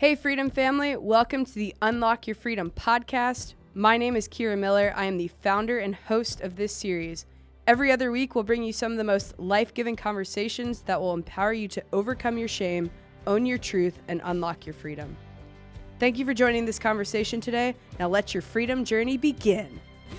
Hey, Freedom family. Welcome to the Unlock Your Freedom podcast. My name is Kira Miller. I am the founder and host of this series. Every other week, we'll bring you some of the most life-giving conversations that will empower you to overcome your shame, own your truth, and unlock your freedom. Thank you for joining this conversation today. Now let your freedom journey begin.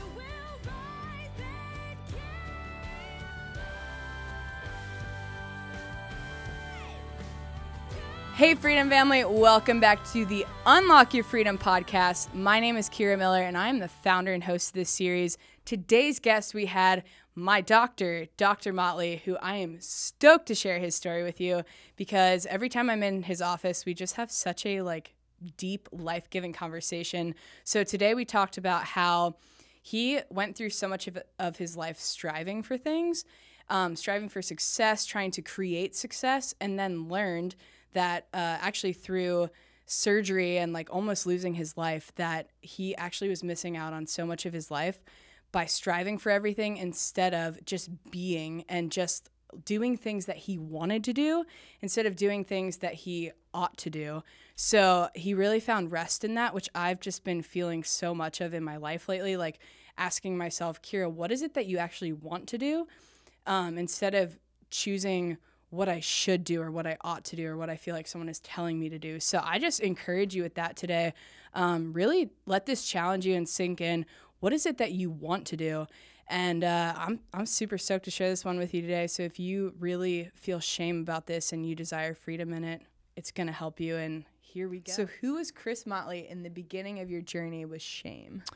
Hey, Freedom family. Welcome back to the Unlock Your Freedom podcast. My name is Kira Miller, and I am the founder and host of this series. Today's guest, we had my doctor, Dr. Motley, who I am stoked to share his story with you because every time I'm in his office, we just have such a deep, life-giving conversation. So today we talked about how he went through so much of his life striving for things, striving for success, trying to create success, and then learned that actually through surgery and almost losing his life, that he actually was missing out on so much of his life by striving for everything instead of just being and just doing things that he wanted to do instead of doing things that he ought to do. So he really found rest in that, which I've just been feeling so much of in my life lately, asking myself, Kira, what is it that you actually want to do? Instead of choosing what I should do or what I ought to do or what I feel like someone is telling me to do. So I just encourage you with that today. Really let this challenge you and sink in. What is it that you want to do? And I'm super stoked to share this one with you today. So if you really feel shame about this and you desire freedom in it, it's going to help you. And here we go. So who was Chris Motley in the beginning of your journey with shame?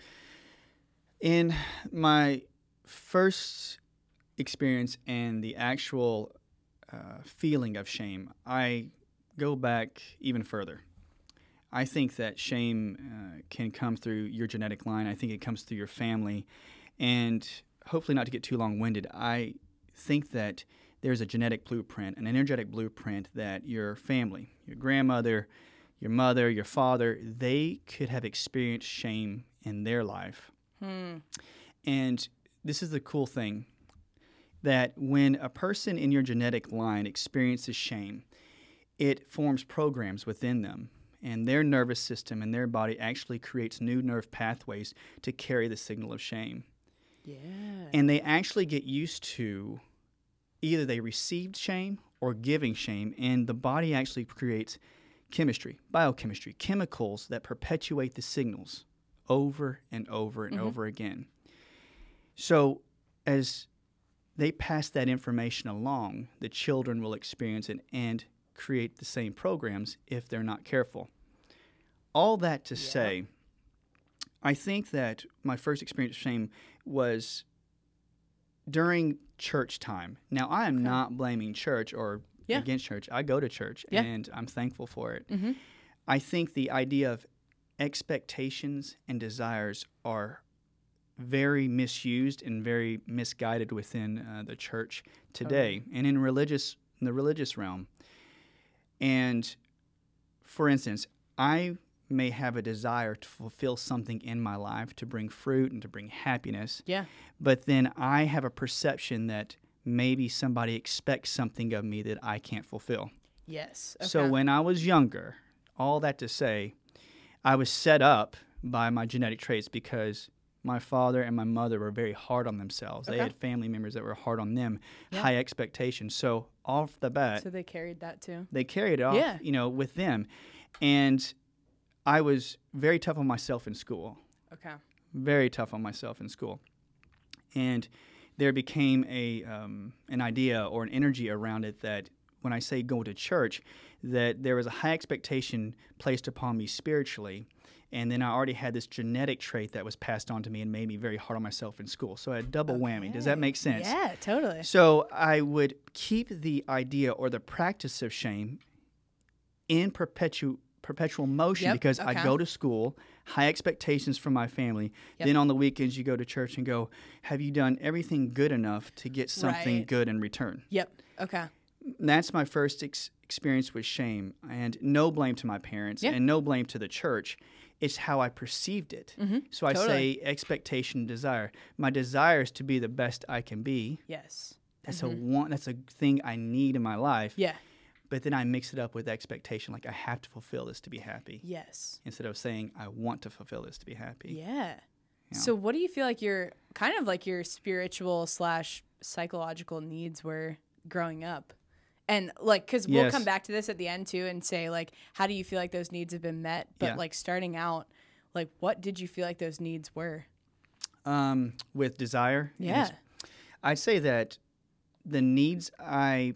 In my first experience and the actual feeling of shame, I go back even further. I think that shame can come through your genetic line. I think it comes through your family. And hopefully not to get too long-winded, I think that there's a genetic blueprint, an energetic blueprint that your family, your grandmother, your mother, your father, they could have experienced shame in their life. And this is the cool thing, that when a person in your genetic line experiences shame, it forms programs within them, and their nervous system and their body actually creates new nerve pathways to carry the signal of shame. Yeah. And they actually get used to either they received shame or giving shame, and the body actually creates chemistry, biochemistry, chemicals that perpetuate the signals over and over and over again. So as they pass that information along, the children will experience it and create the same programs if they're not careful. All that to say, I think that my first experience with shame was during church time. Now, I am not blaming church or against church. I go to church, and I'm thankful for it. I think the idea of expectations and desires are very misused and very misguided within the church today and in the religious realm. And for instance, I may have a desire to fulfill something in my life, to bring fruit and to bring happiness. Yeah. But then I have a perception that maybe somebody expects something of me that I can't fulfill. Yes. Okay. So when I was younger, all that to say, I was set up by my genetic traits because my father and my mother were very hard on themselves. They had family members that were hard on them, high expectations. So off the bat, so they carried that too. They carried it off, with them. And I was very tough on myself in school. Okay. Very tough on myself in school. And there became an idea or an energy around it that when I say go to church, that there was a high expectation placed upon me spiritually. And then I already had this genetic trait that was passed on to me and made me very hard on myself in school. So I had double whammy. Does that make sense? Yeah, totally. So I would keep the idea or the practice of shame in perpetual motion because I go to school, high expectations from my family. Then on the weekends you go to church and go, have you done everything good enough to get something good in return? Okay. That's my first experience with shame, and no blame to my parents and no blame to the church. It's how I perceived it. So I say expectation, desire. My desire is to be the best I can be. Yes. That's a thing I need in my life. Yeah. but then I mix it up with expectation, like I have to fulfill this to be happy. Yes. Instead of saying I want to fulfill this to be happy. Yeah. Yeah. So what do you feel like your kind of like your spiritual / psychological needs were growing up? And like, because we'll come back to this at the end too and say like, how do you feel like those needs have been met? But like starting out, like what did you feel like those needs were? With desire? Yeah. I'd say that the needs I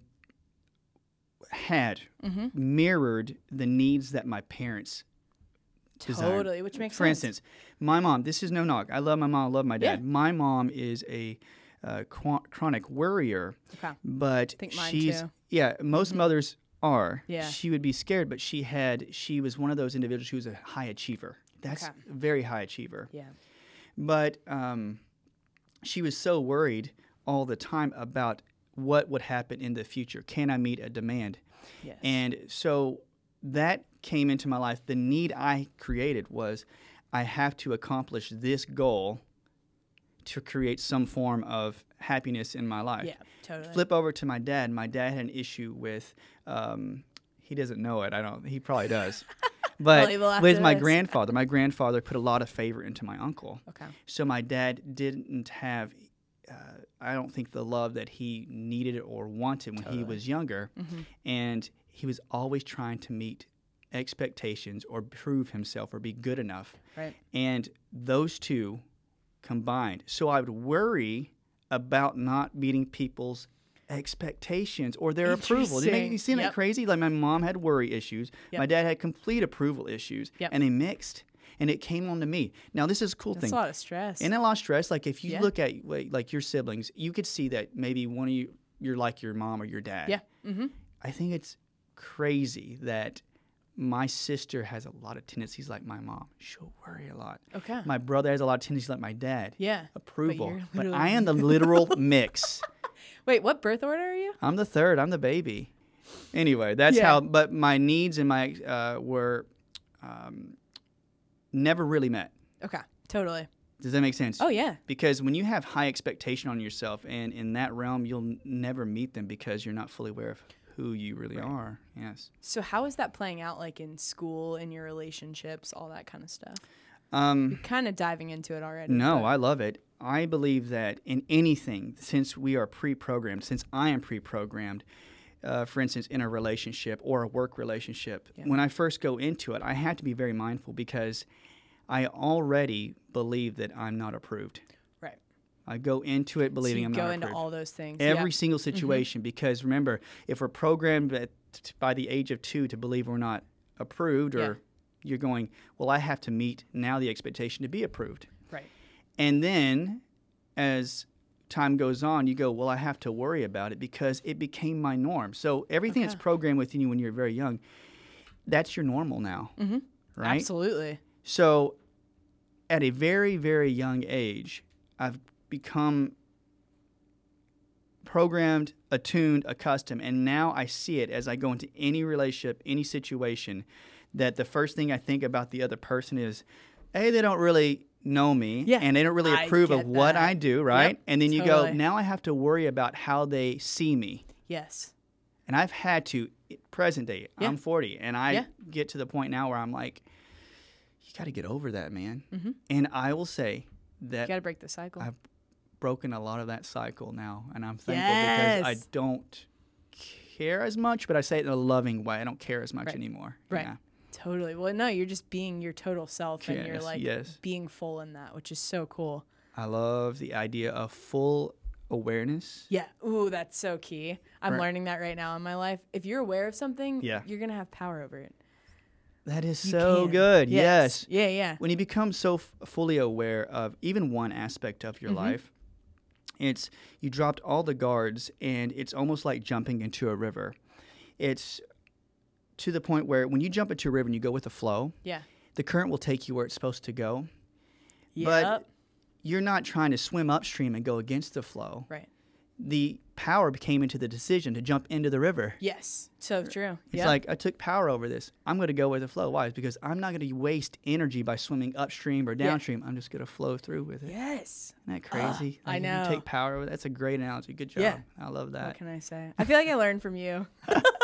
had mirrored the needs that my parents desired. Totally, which makes sense. For instance, my mom, this is no knock. I love my mom, I love my dad. Yeah. My mom is a chronic worrier. Okay. But I think mine she's, too. yeah, most mothers are. Yeah. She would be scared, but she was one of those individuals who was a high achiever. That's a very high achiever. Yeah. But she was so worried all the time about what would happen in the future. Can I meet a demand? Yes. And so that came into my life. The need I created was I have to accomplish this goal to create some form of happiness in my life. Yeah, totally. Flip over to my dad. My dad had an issue with, he doesn't know it. He probably does. But with my grandfather put a lot of favor into my uncle. Okay. So my dad didn't have, I don't think, the love that he needed or wanted when he was younger. And he was always trying to meet expectations or prove himself or be good enough. Right. And those two combined. So I would worry about not meeting people's expectations or their approval. You see that crazy? Like my mom had worry issues. My dad had complete approval issues. And they mixed. And it came on to me. Now, this is a cool thing. That's a lot of stress. And a lot of stress. Like if you look at like your siblings, you could see that maybe one of you're like your mom or your dad. Yeah. Mm-hmm. I think it's crazy that my sister has a lot of tendencies like my mom. She'll worry a lot. Okay. My brother has a lot of tendencies like my dad. Yeah. Approval. But I am the literal mix. Wait, what birth order are you? I'm the third. I'm the baby. Anyway, that's how. But my needs and my were never really met. Okay. Totally. Does that make sense? Oh, yeah. Because when you have high expectation on yourself, and in that realm, you'll never meet them because you're not fully aware of who you really are. Yes. So how is that playing out, like in school, in your relationships, all that kind of stuff? You're kind of diving into it already. No, I love it. I believe that in anything, since we are pre-programmed, since I am pre-programmed, for instance, in a relationship or a work relationship, when I first go into it, I have to be very mindful because I already believe that I'm not approved. Right. I go into it believing I'm not approved. Go into all those things. Every single situation, because remember, if we're programmed by the age of 2 to believe we're not approved, or you're going, well, I have to meet now the expectation to be approved. Right. And then as time goes on, you go, well, I have to worry about it because it became my norm. So everything that's programmed within you when you're very young, that's your normal now, right? Absolutely. So at a very, very young age, I've become programmed, attuned, accustomed, and now I see it as I go into any relationship, any situation, that the first thing I think about the other person is, hey, they don't really know me, and they don't really approve of what I do, right? And then you go, now I have to worry about how they see me. Yes. And I've had to, present day, I'm 40, and I get to the point now where I'm like, you got to get over that, man. And I will say that you got to break the cycle. I've broken a lot of that cycle now, and I'm thankful because I don't care as much, but I say it in a loving way. I don't care as much anymore. Right. Yeah. Totally. Well, no, you're just being your total self, and you're like being full in that, which is so cool. I love the idea of full awareness. Yeah. Ooh, that's so key. I'm learning that right now in my life. If you're aware of something, you're going to have power over it. That is so good. Yes. Yeah, yeah. When you become so fully aware of even one aspect of your life, it's you dropped all the guards, and it's almost like jumping into a river. It's to the point where when you jump into a river and you go with the flow, the current will take you where it's supposed to go. But you're not trying to swim upstream and go against the flow. Right. The power came into the decision to jump into the river. Yes. So true. It's like, I took power over this. I'm going to go with the flow. Why? It's because I'm not going to waste energy by swimming upstream or downstream. I'm just going to flow through with it. Yes. Isn't that crazy? I know. You take power over. That's a great analogy. Good job. Yeah. I love that. What can I say? I feel like I learned from you.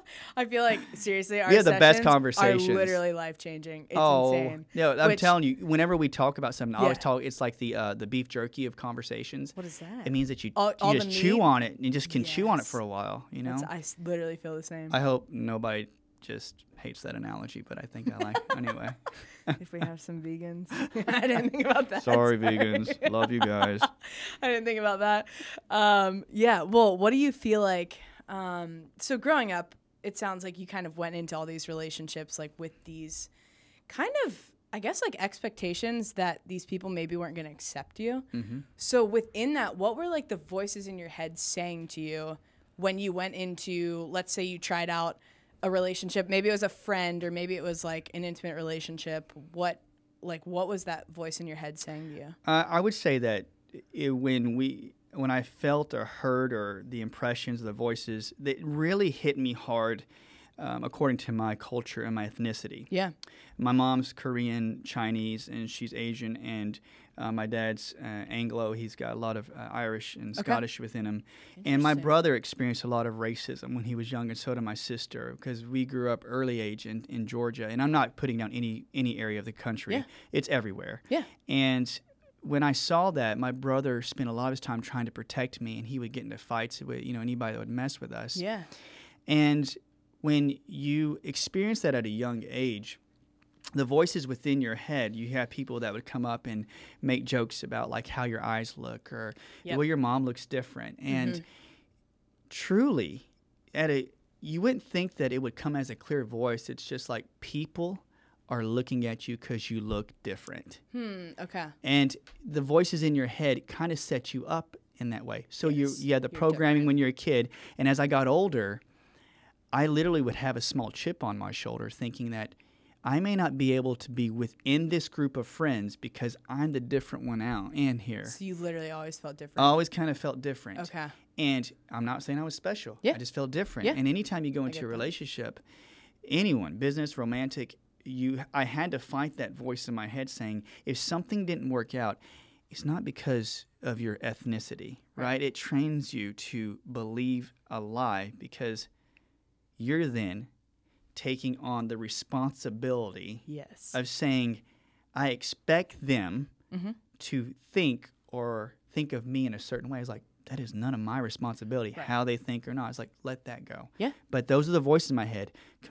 I feel like seriously, our We have the best sessions conversations. are literally life changing. It's insane. Yeah, I'm telling you, whenever we talk about something, I always Yeah. talk. It's like the beef jerky of conversations. What is that? It means that you All just the chew meat? on it and you just can chew on it Yes. for a while. You know. Literally feel the same. I hope nobody just hates that analogy, but I think I like anyway. If we have some vegans, I didn't think about that. Sorry, vegans. Love you guys. I didn't think about that. Yeah. Well, what do you feel like? So growing up, it sounds like you kind of went into all these relationships like with these kind of, I guess, like expectations that these people maybe weren't going to accept you. Mm-hmm. So within that, what were like the voices in your head saying to you when you went into, let's say you tried out a relationship, maybe it was a friend or maybe it was like an intimate relationship. What was that voice in your head saying to you? I would say that when I felt or heard or the impressions, the voices, that really hit me hard according to my culture and my ethnicity. Yeah. My mom's Korean, Chinese, and she's Asian, and my dad's Anglo. He's got a lot of Irish and Scottish within him. And my brother experienced a lot of racism when he was young, and so did my sister, because we grew up early age in Georgia. And I'm not putting down any area of the country. Yeah. It's everywhere. Yeah. And when I saw that, my brother spent a lot of his time trying to protect me, and he would get into fights with anybody that would mess with us. Yeah. And when you experience that at a young age, the voices within your head, you have people that would come up and make jokes about like how your eyes look or Yep. well, your mom looks different. And truly, you wouldn't think that it would come as a clear voice. It's just like people are looking at you because you look different. Okay. And the voices in your head kind of set you up in that way. So Yes, you had the you're programming different. when you're a kid. And as I got older, I literally would have a small chip on my shoulder thinking that I may not be able to be within this group of friends because I'm the different one out in here. So you literally always felt different. I always kind of felt different. Okay. And I'm not saying I was special. Yeah. I just felt different. Yeah. And anytime you go into get a that. relationship, anyone, business, romantic, I had to fight that voice in my head saying, if something didn't work out, it's not because of your ethnicity, right? It trains you to believe a lie because you're then taking on the responsibility Yes. of saying, I expect them to think of me in a certain way. It's like, that is none of my responsibility, Right. how they think or not. It's like, let that go. Yeah. But those are the voices in my head,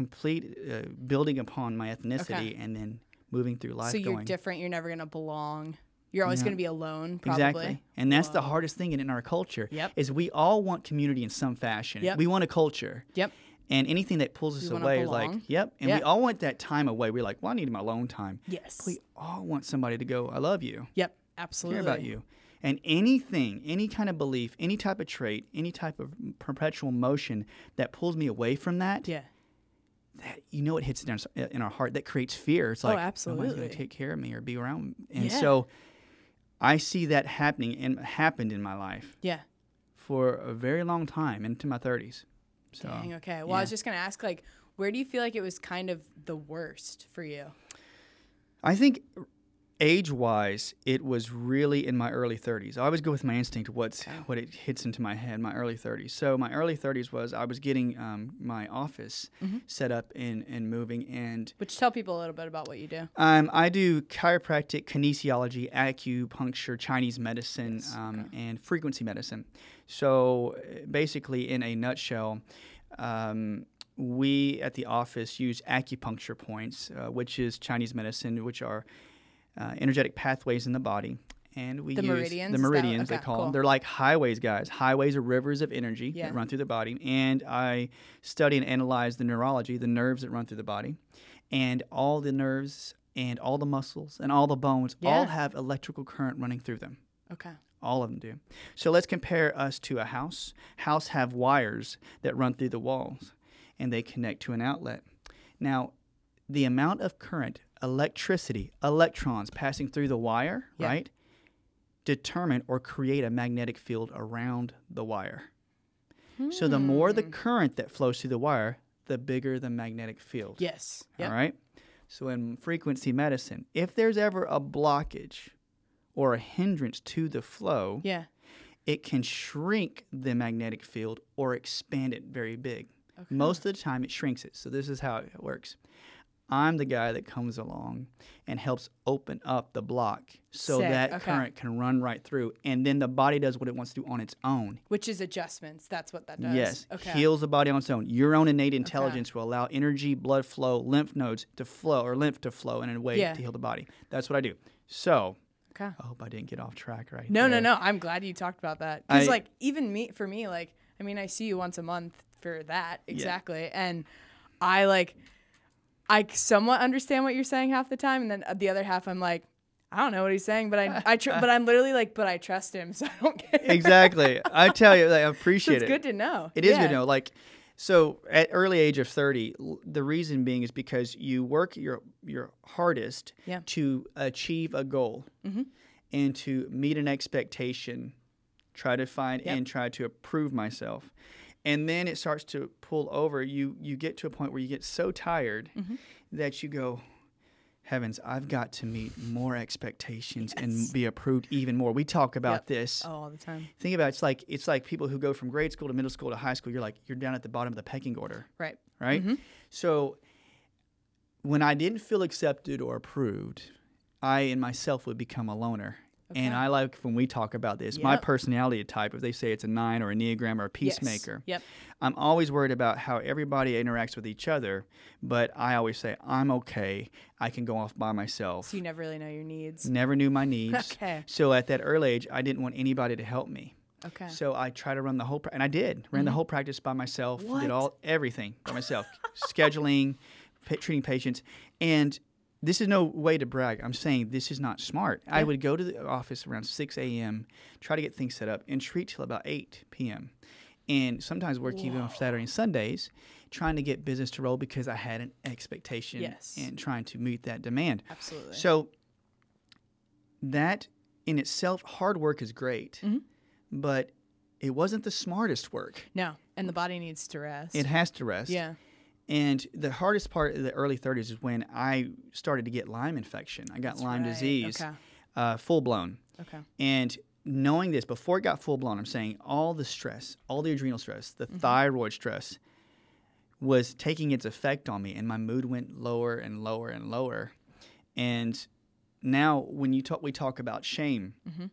building upon my ethnicity Okay. and then moving through life So you're going. different. You're never going to belong. You're always Yeah. going to be alone, probably. Exactly. And that's the Whoa. hardest thing in our culture Yep. is we all want community in some fashion. Yep. We want a culture. Yep. And anything that pulls us We wanna away is like, belong. yep. And Yeah. we all want that time away. We're like, well, I need my alone time. Yes. We all want somebody to go, I love you, Yep. Absolutely. care about you. And anything, any kind of belief, any type of trait, any type of perpetual motion that pulls me away from that, Yeah. that it hits in our heart. That creates fear. It's like, nobody's absolutely. going to take care of me or be around me. And Yeah. so I see that happening and happened in my life Yeah. for a very long time, into my 30s. So, Dang. Okay. Well, I yeah. was just going to ask, like, where do you feel like it was kind of the worst for you? I think age-wise, it was really in my early 30s. I always go with my instinct, what it hits into my head, my early 30s. So my early 30s was I was getting my office set up and moving. And Which tell people a little bit about what you do. I do chiropractic, kinesiology, acupuncture, Chinese medicine, and frequency medicine. So basically, in a nutshell, we at the office use acupuncture points, which is Chinese medicine, which are energetic pathways in the body. And we The use meridians? the Is that meridians, okay, they call cool. them. They're like highways, guys. Highways are rivers of energy Yeah. that run through the body. And I study and analyze the neurology, the nerves that run through the body. And all the nerves and all the muscles and all the bones all Yeah. have electrical current running through them. Okay. All of them do. So let's compare us to a house. House have wires that run through the walls, and they connect to an outlet. Now, the amount of current, electricity, electrons passing through the wire, Yeah. right, determine or create a magnetic field around the wire. So the more the current that flows through the wire, the bigger the magnetic field. Yes. Yep. All right? So in frequency medicine, if there's ever a blockage or a hindrance to the flow, Yeah. it can shrink the magnetic field or expand it very big. Okay. Most of the time, it shrinks it. So this is how it works. I'm the guy that comes along and helps open up the block so Sick. that Okay. current can run right through. And then the body does what it wants to do on its own. Which is adjustments. That's what that does. Yes. Okay. Heals the body on its own. Your own innate intelligence will allow energy, blood flow, lymph nodes to flow, or lymph to flow in a way Yeah. to heal the body. That's what I do. So Okay. I hope I didn't get off track right No, there. no. I'm glad you talked about that. Because, I- like, even for me, like, I mean, I see you once a month for that. Exactly. And I somewhat understand what you're saying half the time. And then the other half, I'm like, I don't know what he's saying, but but I'm literally like, but I trust him. So I don't care. Exactly. I tell you, I appreciate It's it. good to know. It is Yeah. good to know. Like, so at early age of 30, the reason being is because you work your hardest Yeah. to achieve a goal and to meet an expectation, try to find and try to approve myself. And then it starts to pull over. You get to a point where you get so tired that you go, heavens, I've got to meet more expectations and be approved even more. We talk about this. Oh, all the time. Think about it, it's like people who go from grade school to middle school to high school. You're down at the bottom of the pecking order, Right. right? So when I didn't feel accepted or approved, I in myself would become a loner. And I like when we talk about this, my Yep. personality type, if they say it's a 9 or a Enneagram or a peacemaker, Yes. Yep. I'm always worried about how everybody interacts with each other. But I always say, I'm okay. I can go off by myself. So you never really know your needs. Never knew my needs. Okay. So at that early age, I didn't want anybody to help me. Okay. So I try to run the whole, and I did, ran the whole practice by myself, What? did everything by myself, scheduling, treating patients. And this is no way to brag. I'm saying this is not smart. I would go to the office around 6 a.m., try to get things set up, and treat till about 8 p.m. And sometimes work even on Saturday and Sundays, trying to get business to roll because I had an expectation and trying to meet that demand. Absolutely. So that in itself, hard work is great, but it wasn't the smartest work. No. And the body needs to rest. It has to rest. Yeah. And the hardest part of the early 30s is when I started to get Lyme infection. I got Lyme right. disease, Okay. full blown. Okay. And knowing this, before it got full blown, I'm saying all the stress, all the adrenal stress, the thyroid stress was taking its effect on me. And my mood went lower and lower and lower. And now when we talk about shame,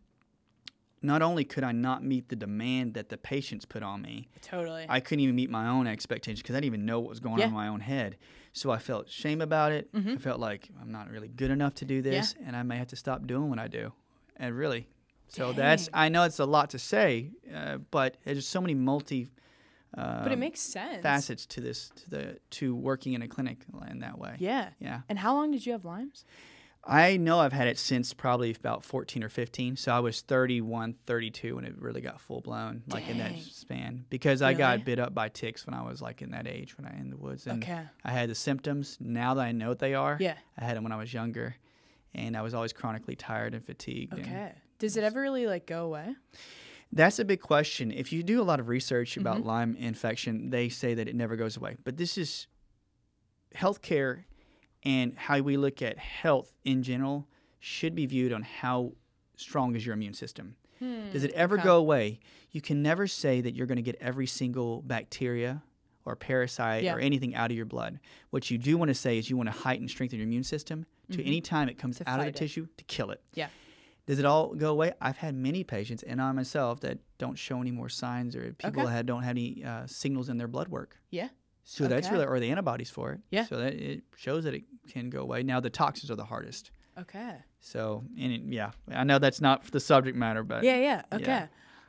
not only could I not meet the demand that the patients put on me, Totally. I couldn't even meet my own expectations because I didn't even know what was going on in my own head. So I felt shame about it. I felt like I'm not really good enough to do this, and I may have to stop doing what I do. And really, so I know it's a lot to say, but there's so many but it makes sense. facets to this, to working in a clinic in that way. Yeah. Yeah. And how long did you have Lyme's? I know I've had it since probably about 14 or 15. So I was 31, 32 when it really got full blown, like in that span. Because I got Really? bit up by ticks when I was like in that age, when I in the woods. And Okay. I had the symptoms. Now that I know what they are, Yeah. I had them when I was younger. And I was always chronically tired and fatigued. And Okay. Does it ever really like go away? that's a big question. If you do a lot of research about Lyme infection, they say that it never goes away. But this is healthcare. And how we look at health in general should be viewed on how strong is your immune system. Does it ever go away? You can never say that you're going to get every single bacteria or parasite or anything out of your blood. What you do want to say is you want to heighten, strengthen your immune system to any time it comes out of the fight it. tissue to kill it. Yeah. Does it all go away? I've had many patients, and I myself, that don't show any more signs, or people don't have any signals in their blood work. Yeah. So that's Okay. really, or the antibodies for it. Yeah. So that it shows that it can go away. Now the toxins are the hardest. Okay. So, I know that's not the subject matter, but Yeah. Okay.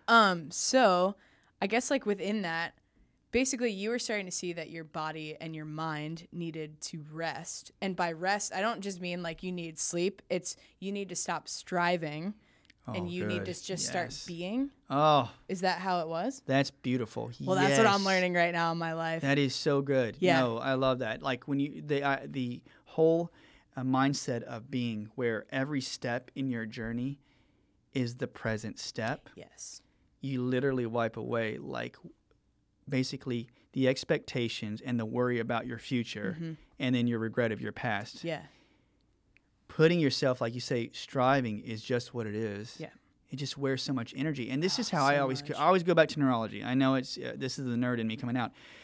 So I guess like within that, basically you were starting to see that your body and your mind needed to rest. And by rest, I don't just mean like you need sleep. It's you need to stop striving and you need to just start being. Oh, Is that how it was? that's beautiful. Well, that's what I'm learning right now in my life. That is so good. Yeah. No, I love that. Like when the whole mindset of being where every step in your journey is the present step. Yes. You literally wipe away like basically the expectations and the worry about your future and then your regret of your past. Yeah. Putting yourself, like you say, striving is just what it is. Yeah. It just wears so much energy. And this is how so I always much. go back to neurology. I know it's this is the nerd in me coming out.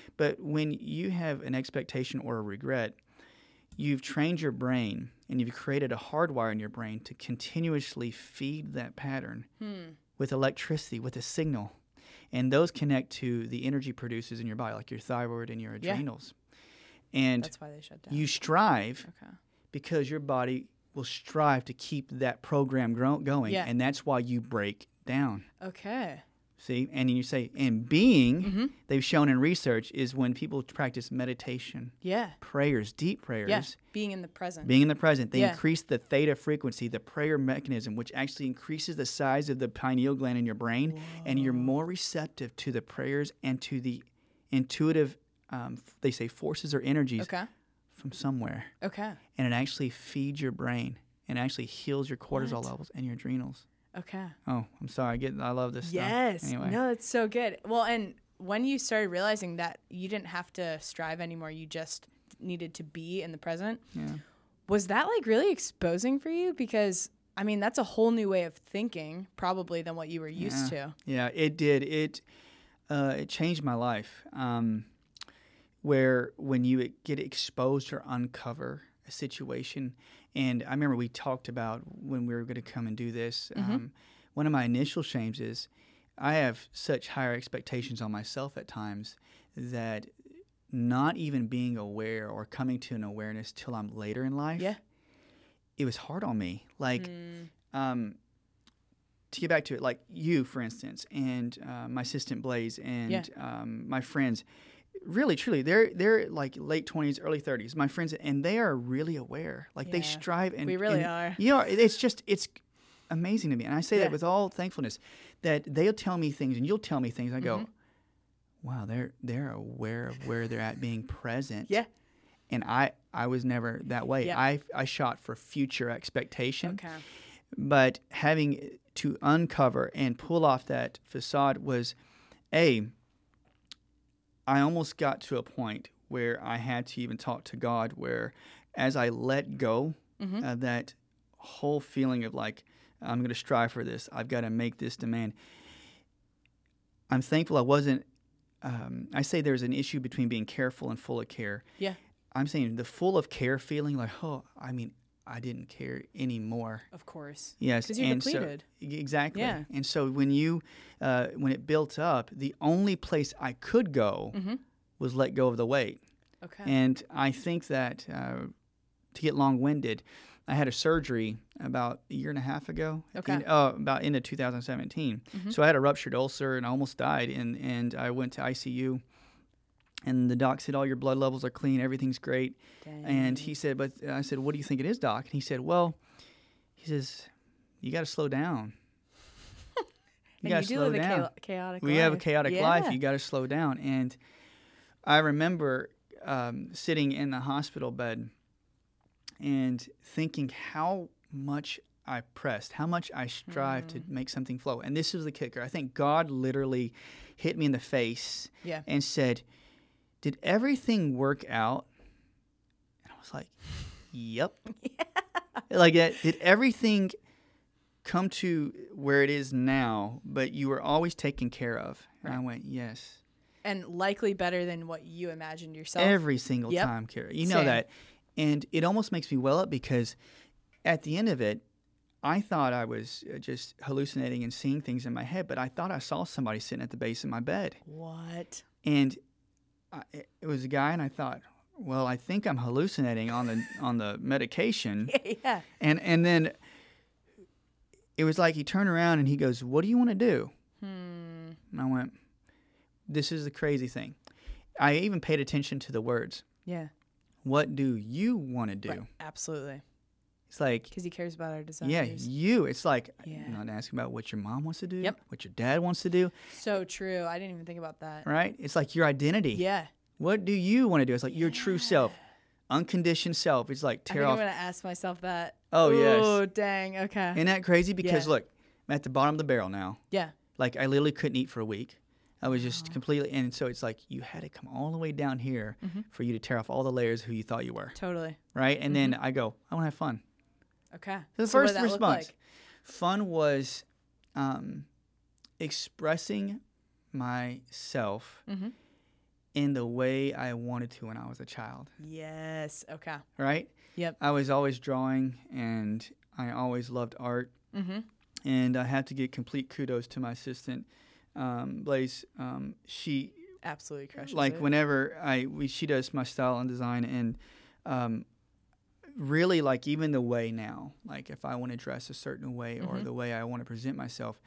But when you have an expectation or a regret, you've trained your brain and you've created a hardwire in your brain to continuously feed that pattern with electricity, with a signal. And those connect to the energy producers in your body, like your thyroid and your adrenals. And That's why they shut down. you strive because your body will strive to keep that program going. Yeah. And that's why you break down. Okay. See? And you say, and being, they've shown in research, is when people practice meditation, prayers, deep prayers. Yeah. Being in the present. Being in the present. They increase the theta frequency, the prayer mechanism, which actually increases the size of the pineal gland in your brain. Whoa. And you're more receptive to the prayers and to the intuitive, they say, forces or energies from somewhere. Okay. And it actually feeds your brain and actually heals your cortisol levels and your adrenals. Okay. Oh, I'm sorry. I love this stuff. Yes. Anyway. No, it's so good. Well, and when you started realizing that you didn't have to strive anymore, you just needed to be in the present. Yeah. Was that like really exposing for you? Because I mean, that's a whole new way of thinking, probably, than what you were used to. Yeah, it did. It changed my life. Where when you get exposed or uncover a situation. And I remember we talked about when we were going to come and do this. One of my initial shames is I have such higher expectations on myself at times that not even being aware or coming to an awareness till I'm later in life, it was hard on me. Like, to get back to it, like you, for instance, and my assistant Blaze and my friends, really, truly, they're like late 20s, early 30s. My friends, and they are really aware. Like they strive, and we really are. You know, it's amazing to me, and I say that with all thankfulness. That they'll tell me things, and you'll tell me things. I go, wow, they're aware of where they're at, being present. Yeah. And I was never that way. Yeah. I shot for future expectation. Okay. But having to uncover and pull off that facade was I almost got to a point where I had to even talk to God, where as I let go of that whole feeling of like, I'm going to strive for this, I've got to make this demand. I'm thankful I wasn't, I say there's an issue between being careful and full of care. Yeah. I'm saying the full of care feeling, like, I didn't care anymore. Of course. Yes. Because you're depleted. Exactly. Yeah. And so when when it built up, the only place I could go was let go of the weight. Okay. And I think that, to get long-winded, I had a surgery about a year and a half ago. Okay. About end of 2017. So I had a ruptured ulcer and I almost died. And I went to ICU. And the doc said, all your blood levels are clean. Everything's great. Dang. And he said, but I said, what do you think it is, doc? And he said, he says, you got to slow down. You do live a chaotic life. We have a chaotic life. You got to slow down. And I remember sitting in the hospital bed and thinking how much I pressed, how much I strived to make something flow. And this is the kicker. I think God literally hit me in the face and said, did everything work out? And I was like, yep. Like that. Did everything come to where it is now, but you were always taken care of? And I went, yes. And likely better than what you imagined yourself. Every single time, Kara. You know that. And it almost makes me well up because at the end of it, I thought I was just hallucinating and seeing things in my head, but I thought I saw somebody sitting at the base of my bed. What? And it was a guy, and I thought, well, I think I'm hallucinating on the medication. Yeah. And then it was like he turned around and he goes, what do you want to do? And I went, this is the crazy thing. I even paid attention to the words. Yeah. What do you want to do? Right. Absolutely. It's like, because he cares about our desires. Yeah, you. It's like, not asking about what your mom wants to do, what your dad wants to do. So true. I didn't even think about that. Right? It's like your identity. Yeah. What do you want to do? It's like your true self, unconditioned self. It's like tear off. I'm going to ask myself that. Oh, yes. Oh, dang. Okay. Isn't that crazy? Because look, I'm at the bottom of the barrel now. Yeah. Like I literally couldn't eat for a week. I was just completely, and so it's like you had to come all the way down here for you to tear off all the layers of who you thought you were. Totally. Right? And then I go, I want to have fun. Okay. So the first response, fun was expressing myself in the way I wanted to when I was a child. Yes. Okay. Right? Yep. I was always drawing, and I always loved art. Mm-hmm. And I have to give complete kudos to my assistant, Blaze. She Absolutely crushes like it. whenever she does my style and design, and really like even the way now, like if I want to dress a certain way or the way I want to present myself,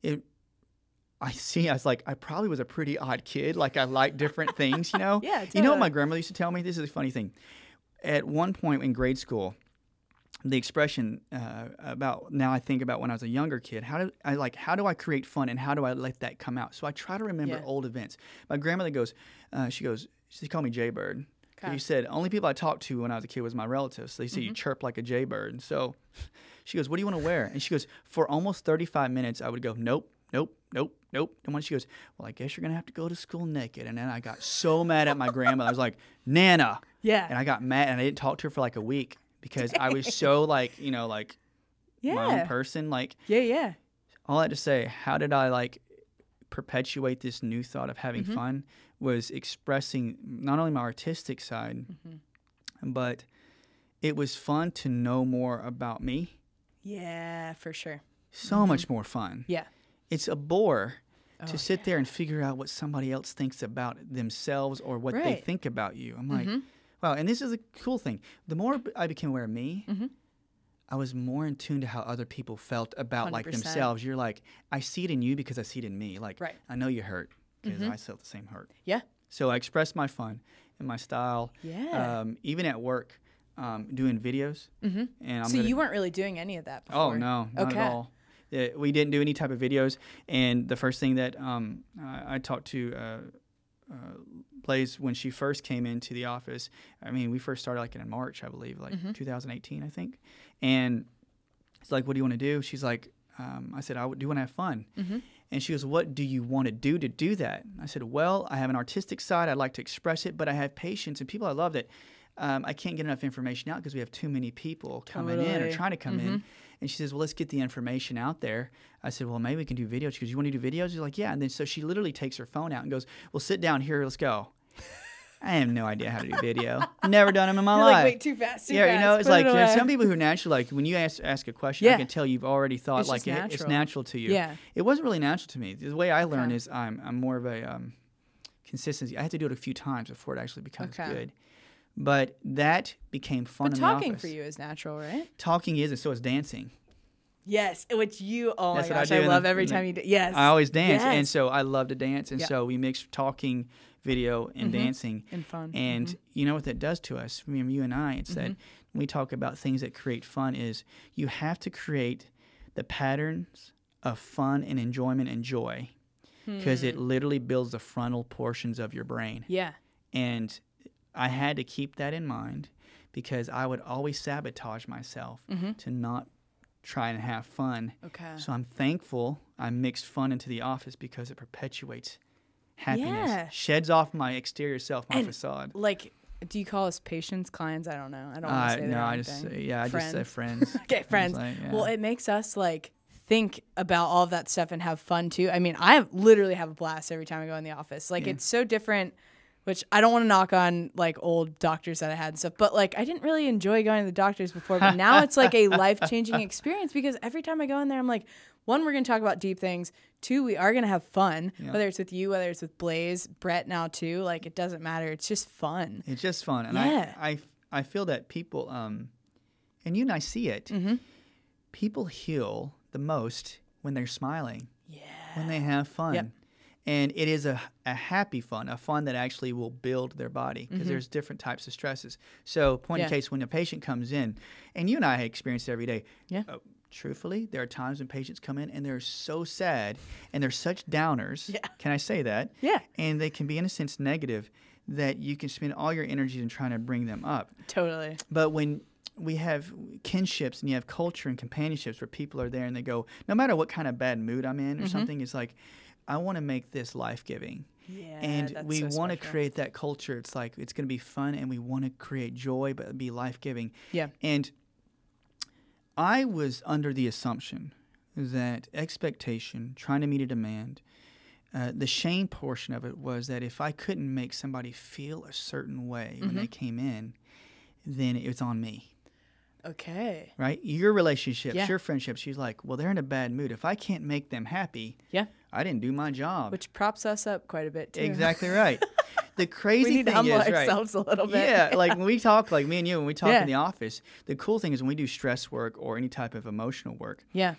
I was like, I probably was a pretty odd kid. Like I like different things, you know? Yeah, You know what totally. my grandmother used to tell me? This is a funny thing. At one point in grade school, the expression about now I think about when I was a younger kid, how do I create fun and how do I let that come out? So I try to remember old events. My grandmother goes, she called me Jaybird. Okay. She said, only people I talked to when I was a kid was my relatives. So they said you chirp like a jaybird. And so she goes, what do you want to wear? And she goes, for almost 35 minutes, I would go, nope, nope, nope, nope. And when she goes, well, I guess you're going to have to go to school naked. And then I got so mad at my grandmother. I was like, Nana. Yeah. And I got mad and I didn't talk to her for like a week because I was so like, my own person. Like, Yeah. all that to say, how did I like perpetuate this new thought of having fun was expressing not only my artistic side, but it was fun to know more about me. Yeah, for sure. So much more fun. Yeah. It's a bore to sit there and figure out what somebody else thinks about themselves or what they think about you. I'm like, wow. And this is a cool thing. The more I became aware of me, I was more in tune to how other people felt about like 100%. themselves. You're like, I see it in you because I see it in me. Like, Right. I know you hurt because I felt the same hurt. Yeah. So I expressed my fun and my style. Yeah. Even at work, doing videos. And So you weren't really doing any of that before? Oh, no, not at all. We didn't do any type of videos. And the first thing that I talked to Blaze when she first came into the office, I mean, we first started like in March, I believe, like 2018, I think. And it's like, what do you want to do? She's like, I said, I do want to have fun. And she goes, what do you want to do that? I said, well, I have an artistic side. I'd like to express it, but I have patience and people I love that I can't get enough information out because we have too many people coming in or trying to come in. And she says, well, let's get the information out there. I said, well, maybe we can do videos. She goes, you want to do videos? She's like, yeah. And then so she literally takes her phone out and goes, well, sit down here. Let's go. I have no idea how to do video. Never done them in my life. Like, wait, too fast. You know, it's like there's some people who naturally, like when you ask a question, I can tell you've already thought It's like just it's natural to you. Yeah. It wasn't really natural to me. The way I learn is I'm more of a consistency. I have to do it a few times before it actually becomes good. But that became fun in the office. But talking for you is natural, right? Talking is, and so is dancing. Yes, which you, oh That's my what gosh, I I do love every time you do. Yes. I always dance, Yes. and so I love to dance, and so we mix talking, video, and dancing. And fun. And you know what that does to us, from you and I, it's that when we talk about things that create fun is you have to create the patterns of fun and enjoyment and joy because it literally builds the frontal portions of your brain. Yeah. And I had to keep that in mind because I would always sabotage myself to not try and have fun. Okay. So I'm thankful I mixed fun into the office because it perpetuates happiness, sheds off my exterior self, my facade. Like, do you call us patients, clients? I don't know. I don't want to say that. No, I just say friends. Okay, friends. Like, Well, it makes us like think about all of that stuff and have fun too. I mean, literally have a blast every time I go in the office. Like it's so different, which I don't want to knock on like old doctors that I had and stuff, but like I didn't really enjoy going to the doctors before, but now it's like a life-changing experience because every time I go in there, I'm like, one, we're going to talk about deep things. Two, we are going to have fun, whether it's with you, whether it's with Blaze, Brett now too. Like it doesn't matter. It's just fun. It's just fun. And I feel that people, and you and I see it, people heal the most when they're smiling, when they have fun. Yep. And it is a happy fun, a fun that actually will build their body because there's different types of stresses. So point in case, when a patient comes in, and you and I experience it every day, truthfully, there are times when patients come in and they're so sad and they're such downers. Yeah. Can I say that? Yeah. And they can be, in a sense, negative that you can spend all your energy in trying to bring them up. Totally. But when we have kinships and you have culture and companionships where people are there and they go, no matter what kind of bad mood I'm in or something, it's like, I want to make this life-giving. Yeah, and that's we so want to special. create that culture. It's like, it's going to be fun and we want to create joy, but be life-giving. Yeah. And I was under the assumption that expectation, trying to meet a demand, the shame portion of it was that if I couldn't make somebody feel a certain way when they came in, then it was on me. Okay. Right? Your relationships, Yeah. your friendships, she's like, well, they're in a bad mood. If I can't make them happy, Yeah. I didn't do my job. Which props us up quite a bit too. Exactly right. The crazy We need to thing humble is, right, ourselves a little bit. yeah, like when we talk, like me and you, when we talk Yeah. in the office, the cool thing is when we do stress work or any type of emotional work, Yeah.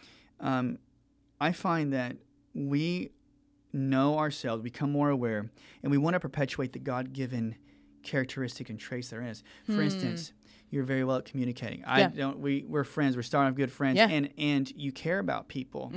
I find that we know ourselves, become more aware, and we want to perpetuate the God-given characteristic and traits that are in us. For instance, you're very well at communicating. I Yeah. don't. We're friends. We're starting off good friends, Yeah. and you care about people.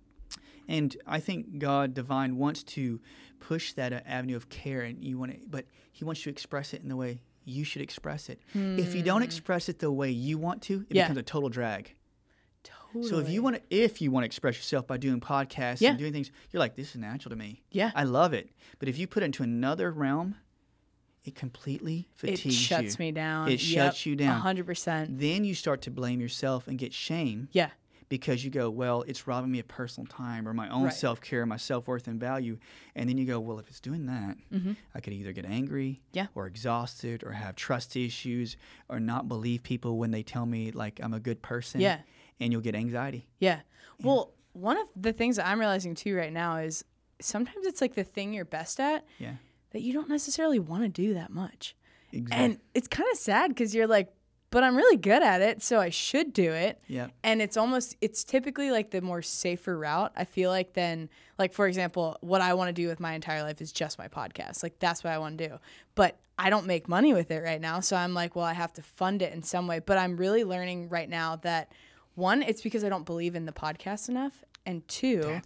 And I think God, divine, wants to push that avenue of care, and you want to, but He wants you to express it in the way you should express it. If you don't express it the way you want to, it Yeah. becomes a total drag. Totally. So if you want to express yourself by doing podcasts Yeah. and doing things, you're like, this is natural to me. Yeah. I love it. But if you put it into another realm, it completely It fatigues shuts you. me down. It shuts you down. 100%. Then you start to blame yourself and get shame Yeah. because you go, well, it's robbing me of personal time or my own Right. self-care, my self-worth and value. And then you go, well, if it's doing that, I could either get angry Yeah. or exhausted or have trust issues or not believe people when they tell me like I'm a good person. Yeah. And you'll get anxiety. Yeah. Well, one of the things that I'm realizing too right now is sometimes it's like the thing you're best at Yeah. that you don't necessarily want to do that much. Exactly. And it's kind of sad because you're like, but I'm really good at it, so I should do it. Yeah. And it's typically like the more safer route, I feel like, than, like, for example, what I want to do with my entire life is just my podcast. Like, that's what I want to do. But I don't make money with it right now. So I'm like, well, I have to fund it in some way. But I'm really learning right now that, one, it's because I don't believe in the podcast enough. And two,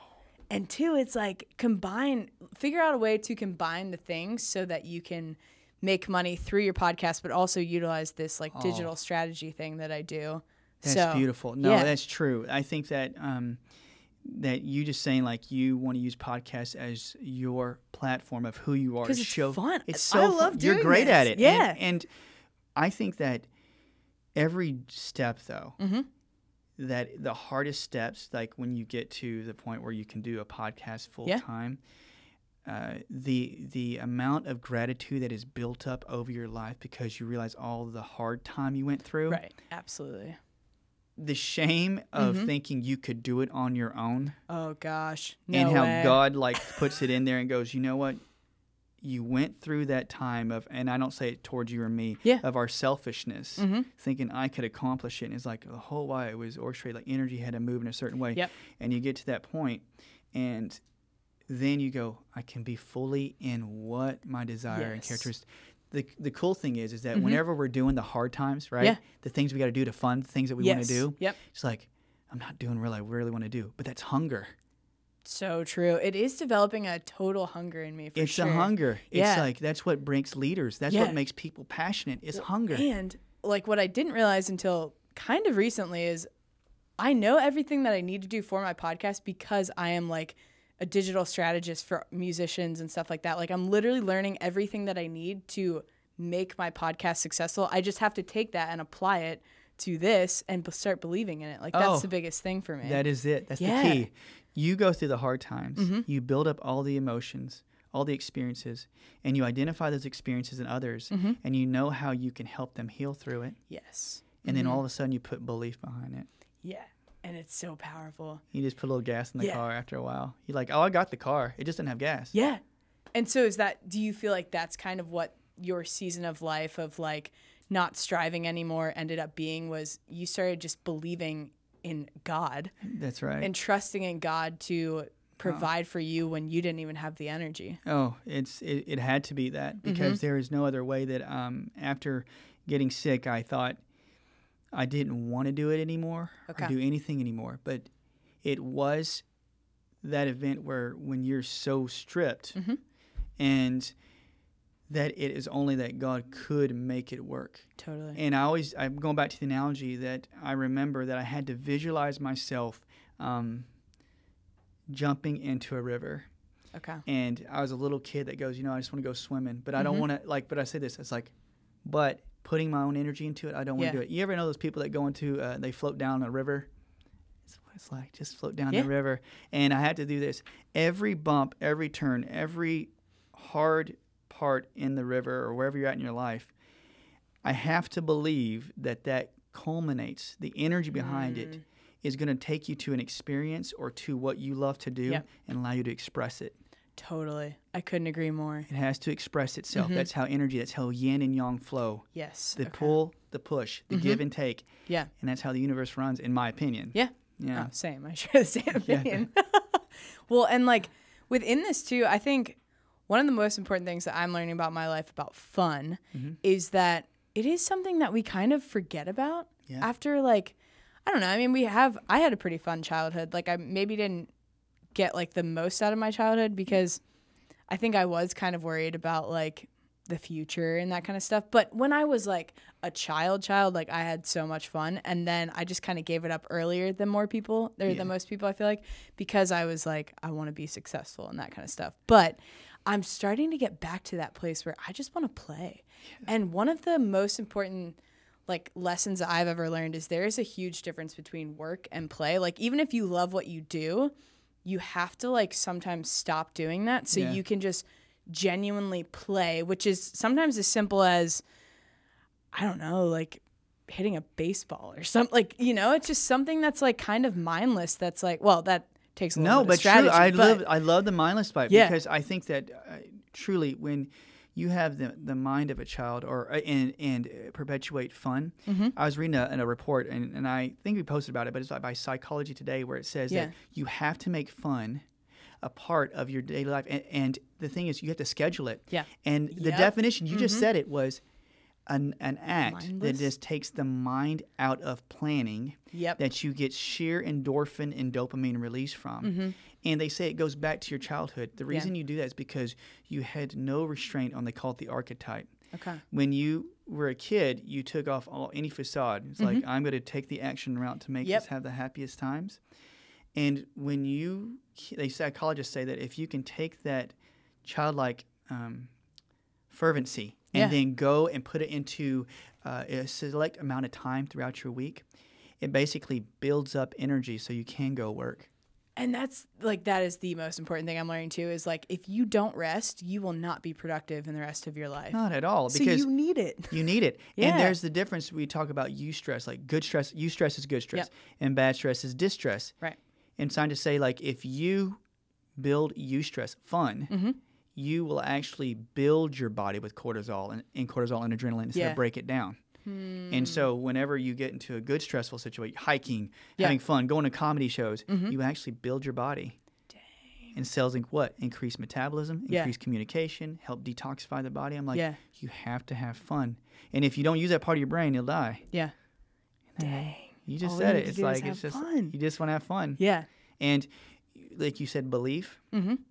it's like figure out a way to combine the things so that you can make money through your podcast, but also utilize this like digital strategy thing that I do. That's beautiful. No, yeah. that's true. I think that that you just saying like you want to use podcasts as your platform of who you are. Because it's fun. It's so I fun. love doing You're great this. at it. Yeah. And I think that every step though, that the hardest steps, like when you get to the point where you can do a podcast full time, the amount of gratitude that is built up over your life because you realize all the hard time you went through. Right. Absolutely. The shame of thinking you could do it on your own. Oh gosh. And No how way. God like puts it in there and goes, you know what? You went through that time of, and I don't say it towards you or me, of our selfishness, thinking I could accomplish it. And it's like the whole why it was orchestrated, like energy had to move in a certain way. Yep. And you get to that point, and then you go, I can be fully in what my desire and Yes. characteristics. The cool thing is that whenever we're doing the hard times, right? Yeah. The things we got to do to fund the things that we want to do. Yep. It's like, I'm not doing what I really want to do, but that's hunger. So true. It is developing a total hunger in me for It's sure. a hunger. It's Yeah. like, that's what breaks leaders. That's Yeah. what makes people passionate is hunger. And like what I didn't realize until kind of recently is I know everything that I need to do for my podcast because I am like a digital strategist for musicians and stuff like that. Like I'm literally learning everything that I need to make my podcast successful. I just have to take that and apply it to this and start believing in it. Like that's the biggest thing for me. That is it. That's Yeah. the key. You go through the hard times. You build up all the emotions, all the experiences, and you identify those experiences in others, and you know how you can help them heal through it. Yes. And then all of a sudden you put belief behind it. Yeah. And it's so powerful. You just put a little gas in the Yeah. car after a while. You're like, oh, I got the car. It just didn't have gas. Yeah. And so do you feel like that's kind of what your season of life of like not striving anymore ended up being, was you started just believing in God That's right. and trusting in God to provide for you when you didn't even have the energy? Oh, it had to be that because there is no other way that after getting sick, I thought I didn't want to do it anymore or do anything anymore. But it was that event where when you're so stripped and that it is only that God could make it work. Totally. And I'm going back to the analogy that I remember that I had to visualize myself jumping into a river. Okay. And I was a little kid that goes, I just want to go swimming, but I don't want to but I say this, it's like, but putting my own energy into it, I don't want to do it. You ever know those people that go into, they float down a river? what it's like. Just float down Yeah. the river. And I had to do this. Every bump, every turn, every hard part in the river or wherever you're at in your life, I have to believe that culminates, the energy behind it is going to take you to an experience or to what you love to do Yep. and allow you to express it. Totally. I couldn't agree more. It has to express itself. That's how energy, that's how yin and yang flow. Yes. The okay. pull, the push, the give and take. Yeah. And that's how the universe runs, in my opinion. Yeah. Yeah. Oh, same. I share the same opinion. Well, and like within this too, I think one of the most important things that I'm learning about my life about fun is that it is something that we kind of forget about after like, I don't know. I mean, I had a pretty fun childhood. Like I maybe didn't get like the most out of my childhood because I think I was kind of worried about like the future and that kind of stuff. But when I was like a child, like I had so much fun. And then I just kind of gave it up earlier than most people, I feel like, because I was like, I want to be successful and that kind of stuff. But I'm starting to get back to that place where I just want to play. Yeah. And one of the most important like lessons that I've ever learned is there is a huge difference between work and play. Like even if you love what you do, you have to like sometimes stop doing that so you can just genuinely play, which is sometimes as simple as, I don't know, like hitting a baseball or something. Like, you know, it's just something that's like kind of mindless. That's like, well, that takes a little bit of strategy. True. I love the mindless part because I think that truly when you have the mind of a child and perpetuate fun. I was reading a report and I think we posted about it, but it's by Psychology Today where it says that you have to make fun a part of your daily life. And the thing is you have to schedule it. Yeah. And the definition, you just said it, was an act that just takes the mind out of planning that you get sheer endorphin and dopamine release from. And they say it goes back to your childhood. The reason you do that is because you had no restraint on, they call it the archetype. Okay. When you were a kid, you took off any facade. It's like, I'm going to take the action route to make us have the happiest times. And when psychologists say that if you can take that childlike fervency and then go and put it into a select amount of time throughout your week, it basically builds up energy so you can go work. And that's like, that is the most important thing I'm learning too, is like, if you don't rest, you will not be productive in the rest of your life. Not at all. So because you need it. You need it. And there's the difference. We talk about eustress, like good stress. Eustress is good stress and bad stress is distress. Right. And scientists say like, if you build eustress, fun, you will actually build your body with cortisol and adrenaline instead of break it down. And so whenever you get into a good stressful situation, hiking, having fun, going to comedy shows, you actually build your body. Dang. And cells increase metabolism, increase communication, help detoxify the body. I'm like, you have to have fun. And if you don't use that part of your brain, you'll die. Yeah. Dang. You just said it. It's like, it's just fun. You just want to have fun. Yeah. And like you said, belief.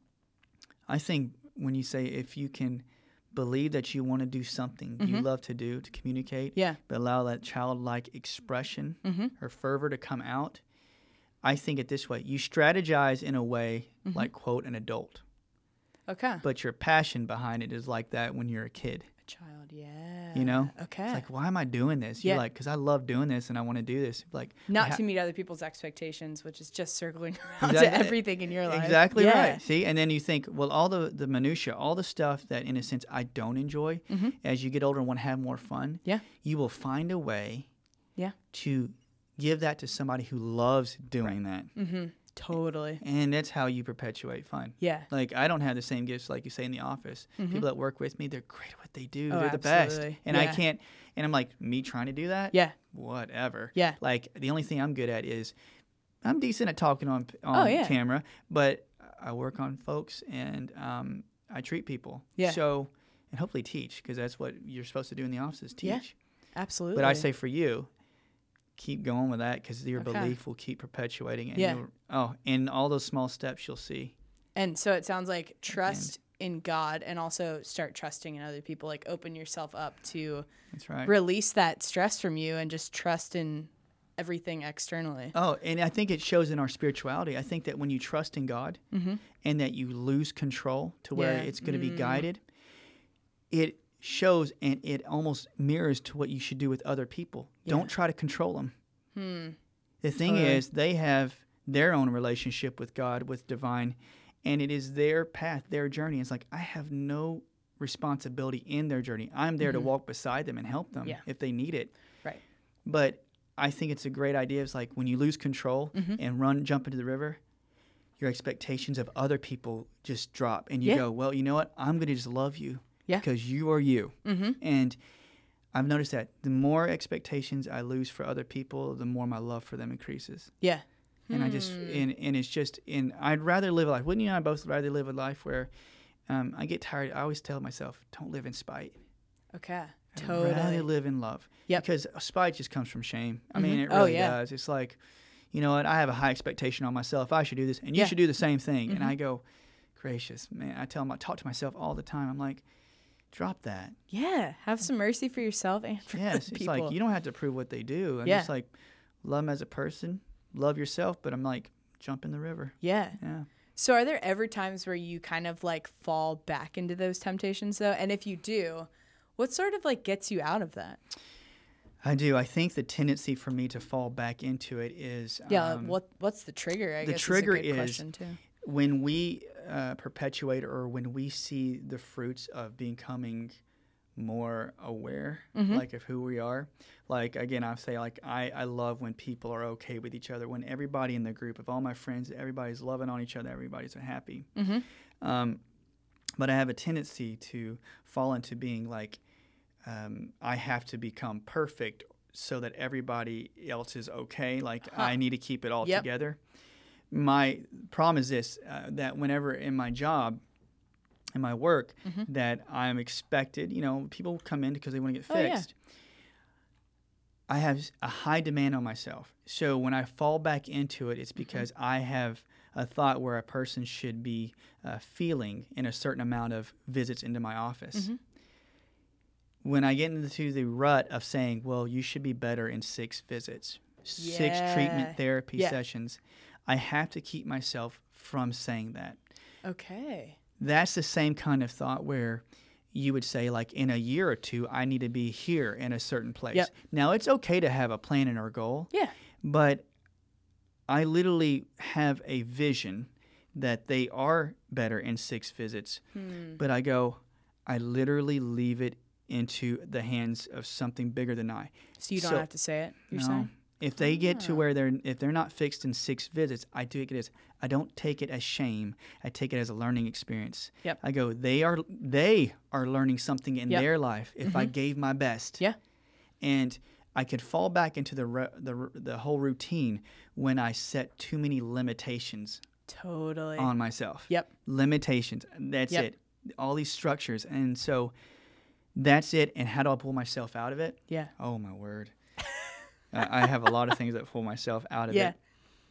I think when you say if you can believe that you want to do something you love to do, to communicate, but allow that childlike expression or fervor to come out, I think it this way. You strategize in a way like, quote, an adult. Okay. But your passion behind it is like that when you're a kid. A child, You know? Okay. It's like, why am I doing this? You're like, because I love doing this and I want to do this. Like, not to meet other people's expectations, which is just circling around to everything in your life. Exactly right. See? And then you think, well, all the minutia, all the stuff that, in a sense, I don't enjoy, as you get older and want to have more fun, you will find a way to give that to somebody who loves doing that. Totally. And that's how you perpetuate fun. Yeah. Like, I don't have the same gifts like you say in the office. People that work with me, they're great at what they do. They're the best. And I can't, and I'm like, me trying to do that? Yeah. Whatever. Yeah. Like, the only thing I'm good at is I'm decent at talking on camera, but I work on folks and I treat people. Yeah. So, and hopefully teach, because that's what you're supposed to do in the office is teach. Yeah. Absolutely. But I say for you, keep going with that, because your belief will keep perpetuating it. And in all those small steps you'll see. And so it sounds like trust in God and also start trusting in other people. Like, open yourself up to release that stress from you and just trust in everything externally. Oh, and I think it shows in our spirituality. I think that when you trust in God and that you lose control to where it's going to be guided, it shows and it almost mirrors to what you should do with other people. Don't try to control them. The thing is, they have their own relationship with God, with divine, and it is their path, their journey. It's like I have no responsibility in their journey. I'm there to walk beside them and help them if they need it. Right. But I think it's a great idea. It's like when you lose control and jump into the river, your expectations of other people just drop, and you go, well, you know what? I'm going to just love you because you are you. And I've noticed that the more expectations I lose for other people, the more my love for them increases. Yeah. And I just, and it's just, I'd rather live a life. Wouldn't you and I both rather live a life where I get tired? I always tell myself, don't live in spite. Okay. I'd Totally. rather live in love. Yep. Because spite just comes from shame. I mean, it really does. It's like, you know what? I have a high expectation on myself. I should do this, and you should do the same thing. And I go, gracious, man. I talk to myself all the time. I'm like, drop that. Yeah. Have some mercy for yourself and for other It's people. like you don't have to prove what they do. I'm just like, love them as a person, love yourself, but I'm like, jump in the river. Yeah. Yeah. So are there ever times where you kind of like fall back into those temptations though? And if you do, what sort of like gets you out of that? I do. I think the tendency for me to fall back into it is what's the trigger? I the guess trigger is a good is question too. When we perpetuate or when we see the fruits of becoming more aware, like of who we are. Like again, I say like I love when people are okay with each other. When everybody in the group of all my friends, everybody's loving on each other, everybody's happy. But I have a tendency to fall into being like. I have to become perfect so that everybody else is okay. Like I need to keep it all together. My problem is this, that whenever in my job, in my work, that I'm expected, you know, people come in because they want to get fixed. I have a high demand on myself. So when I fall back into it, it's because I have a thought where a person should be feeling in a certain amount of visits into my office. When I get into the rut of saying, well, you should be better in 6 visits, 6 treatment therapy sessions, I have to keep myself from saying that. Okay. That's the same kind of thought where you would say, like, in a year or 2, I need to be here in a certain place. Now, it's okay to have a plan and a goal. But I literally have a vision that they are better in 6 visits. But I literally leave it into the hands of something bigger than I. So you don't have to say it, you're saying? If they get to where if they're not fixed in 6 visits, I take it as I don't take it as shame. I take it as a learning experience. I go, they are learning something in their life if I gave my best. And I could fall back into the whole routine when I set too many limitations on myself. Limitations. That's it. All these structures. And so that's it. And how do I pull myself out of it? Oh, my word. I have a lot of things that pull myself out of it.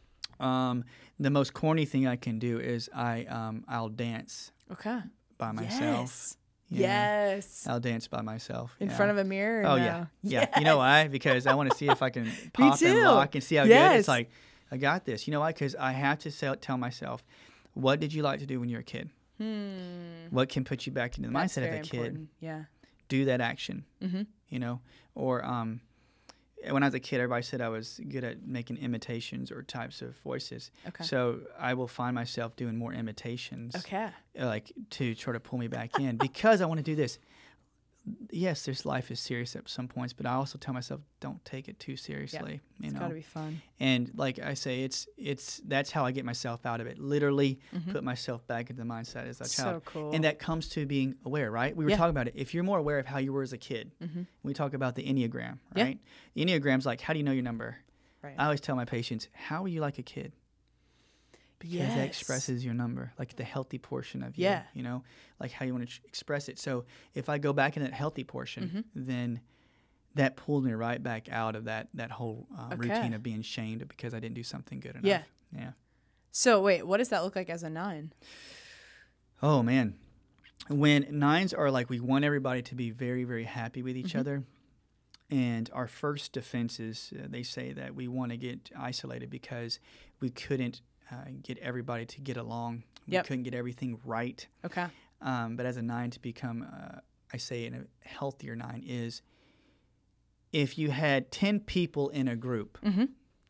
The most corny thing I can do is I'll dance by myself. I'll dance by myself. In front of a mirror? Oh, no? Yeah. You know why? Because I want to see if I can pop and lock and see how good. It's like, I got this. You know why? Because I have to tell myself, what did you like to do when you were a kid? What can put you back into the mindset of a kid? Do that action. You know? Or when I was a kid, everybody said I was good at making imitations or types of voices. So I will find myself doing more imitations. Like to try to pull me back in because I want to do this. Yes, this life is serious at some points, but I also tell myself, don't take it too seriously. It's got to be fun. And like I say, that's how I get myself out of it. Literally put myself back into the mindset as a child. So cool. And that comes to being aware, right? We were talking about it. If you're more aware of how you were as a kid, we talk about the Enneagram, right? The Enneagram's like, how do you know your number? I always tell my patients, how were you like a kid? Because that expresses your number, like the healthy portion of you, you know, like how you want to express it. So if I go back in that healthy portion, then that pulled me right back out of that whole routine of being shamed because I didn't do something good enough. So wait, what does that look like as a 9? Oh, man. When 9s are like, we want everybody to be very, very happy with each other. And our first defense is they say that we want to get isolated because we couldn't get everybody to get along. We couldn't get everything right. But as a 9 to become, I say in a healthier 9 is if you had 10 people in a group,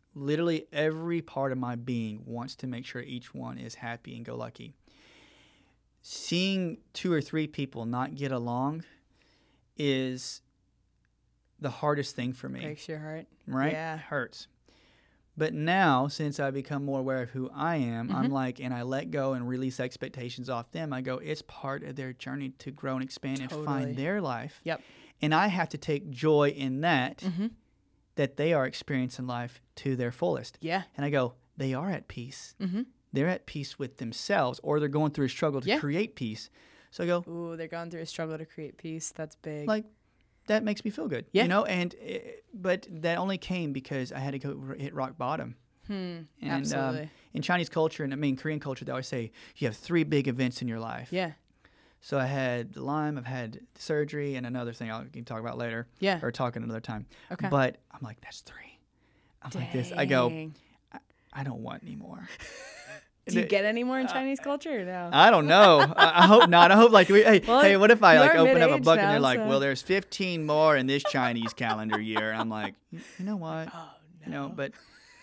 literally every part of my being wants to make sure each one is happy and go lucky. Seeing 2 or 3 people not get along is the hardest thing for me. Breaks your heart. Right? Yeah. It hurts. But now, since I've become more aware of who I am, I'm like, and I let go and release expectations off them, I go, it's part of their journey to grow and expand and find their life. Yep. And I have to take joy in that, that they are experiencing life to their fullest. Yeah. And I go, they are at peace. They're at peace with themselves, or they're going through a struggle to create peace. So I go, ooh, they're going through a struggle to create peace. That's big. like, that makes me feel good. Yeah. You know, and but that only came because I had to go hit rock bottom. And Absolutely. In Chinese culture, and I mean Korean culture, they always say you have 3 big events in your life. Yeah. So I had Lyme, I've had surgery, and another thing I can talk about later. Yeah. Or talk another time. Okay. But I'm like, that's 3. I'm like this. I go, I don't want any more. Do you get any more in Chinese culture or no? I don't know. I hope not. I hope like, hey, what if I like open up a book and they're like, so. well, there's 15 more in this Chinese calendar year. And I'm like, you know what? Oh, no. You know, but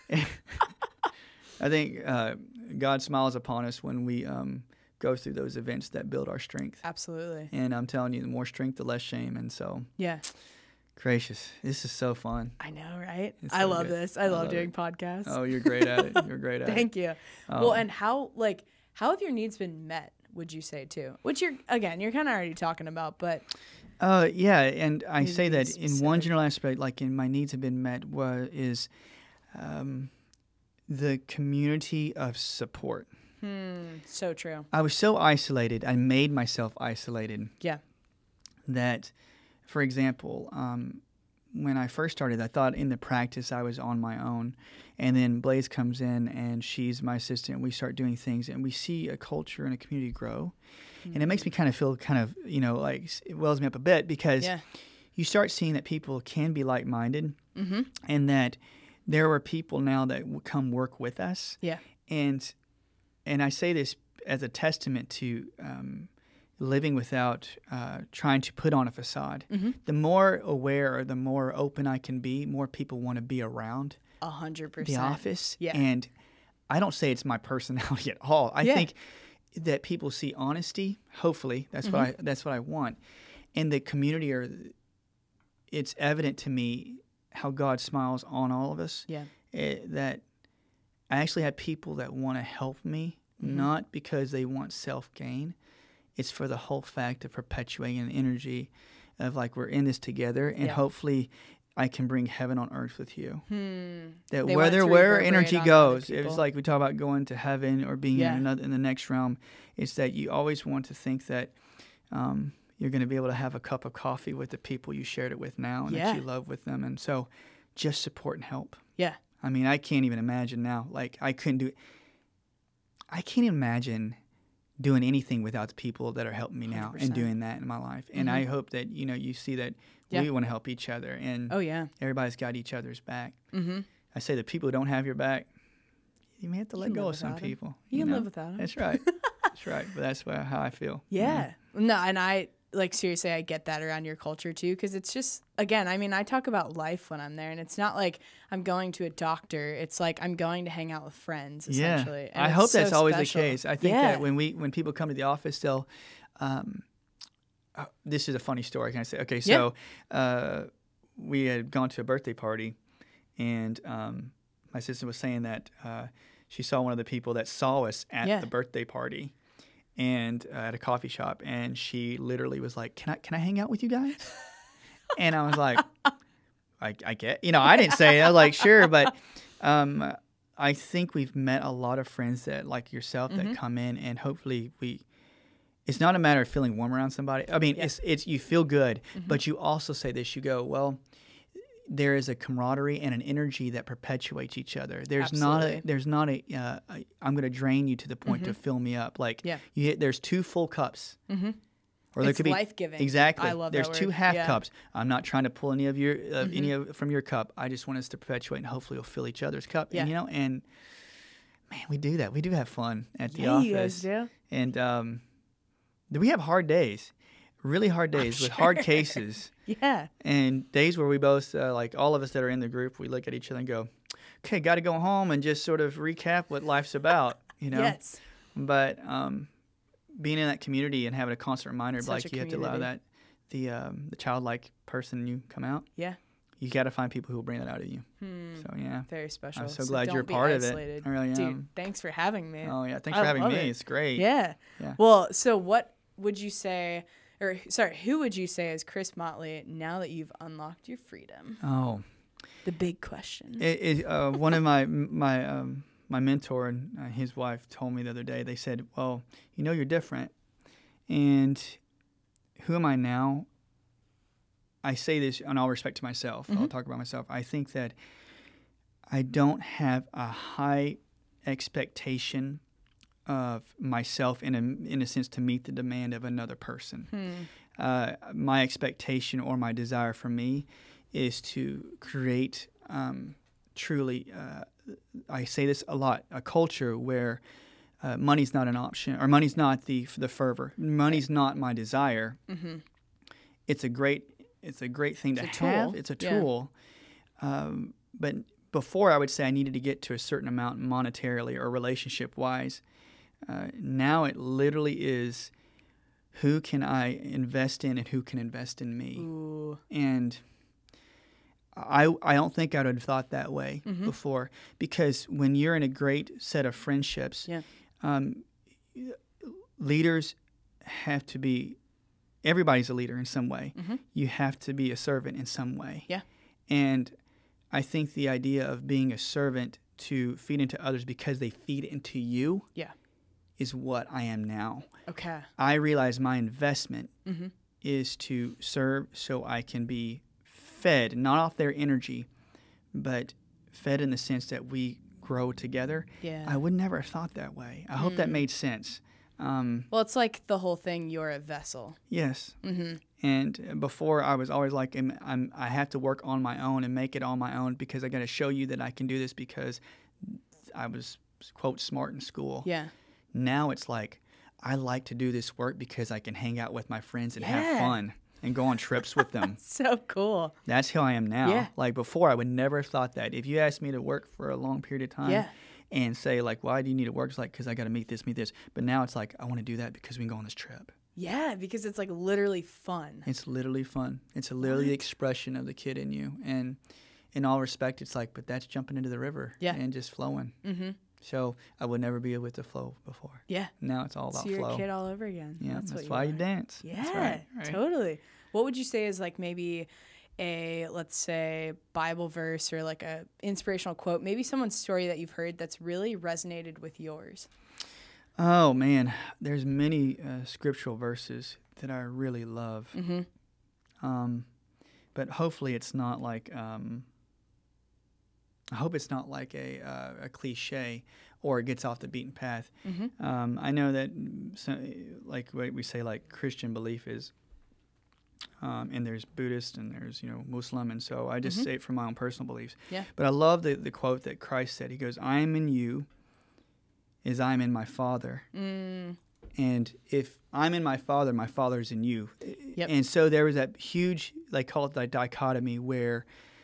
I think God smiles upon us when we go through those events that build our strength. Absolutely. And I'm telling you, the more strength, the less shame. And so, yeah. Gracious, this is so fun. I know, right? It's I so love good. this. I love doing podcasts. Oh, you're great at it. You're great at it. Thank you. Well, and how have your needs been met, would you say, too? Which you're kind of already talking about, but. Yeah, and I say that specific. in one general aspect, like in my needs have been met, is the community of support. So true. I was so isolated. I made myself isolated. Yeah. That, for example, when I first started, I thought in the practice I was on my own. And then Blaze comes in and she's my assistant. We start doing things and we see a culture and a community grow. And it makes me kind of feel like it wells me up a bit because you start seeing that people can be like-minded and that there are people now that will come work with us. Yeah. And I say this as a testament to living without trying to put on a facade. The more aware or the more open I can be, more people want to be around 100%. the office. Yeah. And I don't say it's my personality at all. I think that people see honesty. Hopefully, that's what I want. And the community it's evident to me how God smiles on all of us. Yeah. That I actually have people that want to help me, not because they want self-gain. It's for the whole fact of perpetuating an energy of like we're in this together, and hopefully I can bring heaven on earth with you. That where energy goes, it's like we talk about going to heaven or being in the next realm. It's that you always want to think that you're going to be able to have a cup of coffee with the people you shared it with now and that you love with them. And so just support and help. Yeah. I mean, I can't even imagine now. Like I can't imagine doing anything without the people that are helping me now 100%. And doing that in my life. And I hope that, you see that we want to help each other and everybody's got each other's back. I say the people who don't have your back, you may have to let go of some people. You can live without them. That's right. That's right. But that's how I feel. Yeah. No, and I seriously, I get that around your culture too, because it's just, again, I mean, I talk about life when I'm there, and it's not like I'm going to a doctor. It's like I'm going to hang out with friends, essentially. Yeah. And I hope that's always special. the case. I think that when people come to the office, they'll this is a funny story. Can I say? Okay, so we had gone to a birthday party, and my sister was saying that she saw one of the people that saw us at the birthday party, and at a coffee shop, and she literally was like, "Can I hang out with you guys?" And I was like, "I get." I didn't say it. I was like, "Sure," but I think we've met a lot of friends that like yourself that come in, and hopefully it's not a matter of feeling warm around somebody. I mean, it's you feel good, but you also say this. You go, well, there is a camaraderie and an energy that perpetuates each other. There's not a I'm going to drain you to the point to fill me up. Like there's 2 full cups. Or there it's could be life-giving. Exactly. I love there's that 2 word. half cups. I'm not trying to pull any of your from your cup. I just want us to perpetuate, and hopefully we'll fill each other's cup. Yeah. And and man, we do that. We do have fun at the office. You guys do. And we have hard days. really hard days with hard cases. Yeah. And days where we both, like all of us that are in the group, we look at each other and go, okay, got to go home and just sort of recap what life's about, you know? Yes. But being in that community and having a constant reminder, Such like a you have to allow that the childlike person in you come out. Yeah. You got to find people who will bring that out of you. So yeah, very special. I'm so glad you're a part of it. I really am. Dude, thanks for having me. Oh yeah, thanks for having me. It's great. Yeah. Well, so what would you say, or sorry, who would you say is Chris Motley now that you've unlocked your freedom? Oh, the big question. One of my mentor and his wife told me the other day. They said, "Well, you know, you're different, and who am I now?" I say this in all respect to myself. I'll talk about myself. I think that I don't have a high expectation of myself in a sense to meet the demand of another person. My expectation or my desire for me is to create truly, I say this a lot, a culture where money's not an option, or money's not the fervor. Money's not my desire. It's a great thing to have. It's a tool. But before, I would say I needed to get to a certain amount monetarily or relationship-wise. Now it literally is, who can I invest in and who can invest in me? Ooh. And I don't think I would have thought that way before, because when you're in a great set of friendships, leaders have to be, everybody's a leader in some way. You have to be a servant in some way. Yeah. And I think the idea of being a servant to feed into others because they feed into you is what I am now. Okay. I realize my investment is to serve so I can be fed, not off their energy, but fed in the sense that we grow together. Yeah. I would never have thought that way. I hope that made sense. Well, it's like the whole thing, you're a vessel. Yes. And before, I was always like, I have to work on my own and make it on my own because I got to show you that I can do this because I was, quote, smart in school. Yeah. Now it's like, I like to do this work because I can hang out with my friends and have fun and go on trips with them. So cool. That's who I am now. Yeah. Like before, I would never have thought that. If you asked me to work for a long period of time and say, like, why do you need to work? It's like, because I got to meet this. But now it's like, I want to do that because we can go on this trip. Yeah, because it's like literally fun. It's literally fun. It's literally the expression of the kid in you. And in all respect, it's like, but that's jumping into the river and just flowing. So I would never be with the flow before. Yeah. Now it's all about flow. So you're flow. a kid all over again. Yeah, that's why you dance. Yeah, that's right. Totally. What would you say is like maybe a, let's say, Bible verse or like a inspirational quote, maybe someone's story that you've heard that's really resonated with yours? Oh, man. There's many scriptural verses that I really love. But hopefully it's not like... I hope it's not like a cliche or it gets off the beaten path. I know that, like what we say, like Christian belief is, and there's Buddhist and there's Muslim, and so I just say it from my own personal beliefs. Yeah. But I love the quote that Christ said. He goes, "I am in you, as I am in my Father." And if I'm in my Father is in you. Yep. And so there was that huge, like, call it the dichotomy, where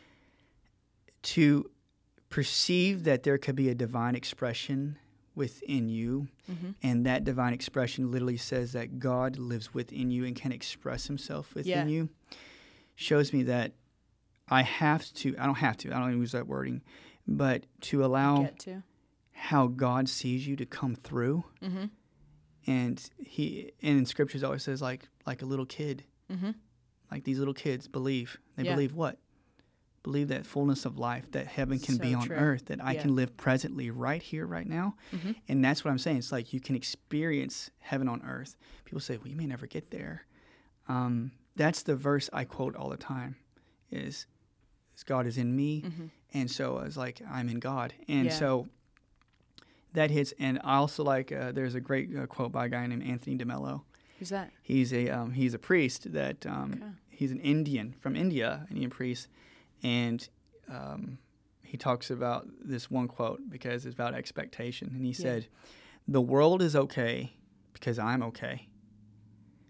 to perceive that there could be a divine expression within you, and that divine expression literally says that God lives within you and can express himself within you, shows me that I don't use that wording, but to allow how God sees you to come through. And in scriptures always says like a little kid, like these little kids believe. They believe what? Believe that fullness of life, that heaven can be on earth, that I can live presently right here, right now. And that's what I'm saying. It's like you can experience heaven on earth. People say, well, you may never get there. That's the verse I quote all the time is God is in me. And so I was like, I'm in God. And so that hits. And I also like, there's a great quote by a guy named Anthony DeMello. Who's that? He's a priest that, he's an Indian from India, Indian priest. And he talks about this one quote because it's about expectation. And he said, the world is okay because I'm okay.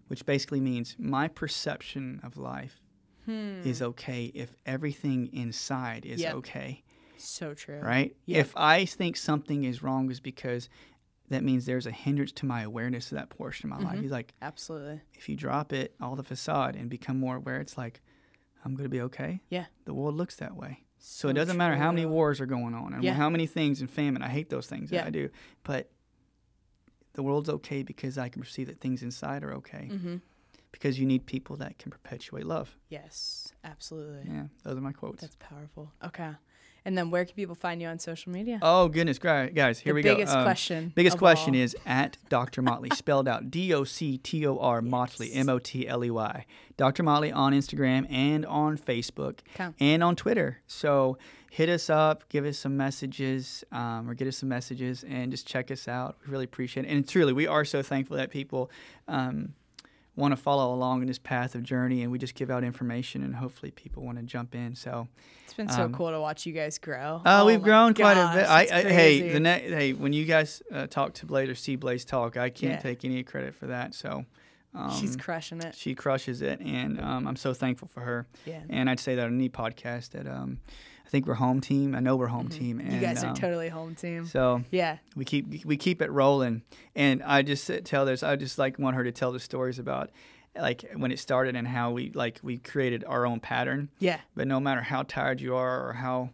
which basically means my perception of life is okay if everything inside is okay. So true. Right? Yep. If I think something is wrong, is because that means there's a hindrance to my awareness of that portion of my life. He's like, absolutely. if you drop it, all the facade, and become more aware, it's like, I'm going to be okay. Yeah. The world looks that way. So it doesn't matter how many wars are going on and how many things and famine. I hate those things. I do. But the world's okay because I can perceive that things inside are okay. Because you need people that can perpetuate love. Yes, absolutely. Yeah, those are my quotes. That's powerful. Okay. And then where can people find you on social media? Oh, goodness. Guys, here we go. Biggest question. Biggest question is at Dr. Motley, spelled out DOCTOR Motley, MOTLEY. Dr. Motley on Instagram and on Facebook and on Twitter. So hit us up, give us some messages, or get us some messages, and just check us out. We really appreciate it. And truly, we are so thankful that people want to follow along in this path of journey, and we just give out information, and hopefully people want to jump in. So it's been so cool to watch you guys grow. We've grown quite a bit. Hey, when you guys talk to Blaze or see Blaze talk, I can't take any credit for that. So she's crushing it. She crushes it, and I'm so thankful for her. Yeah. And I'd say that on any podcast that I think we're home team. I know we're home team. And, you guys are totally home team. So yeah, we keep it rolling. And I just I just want her to tell the stories about like when it started and how we created our own pattern. Yeah. But no matter how tired you are or how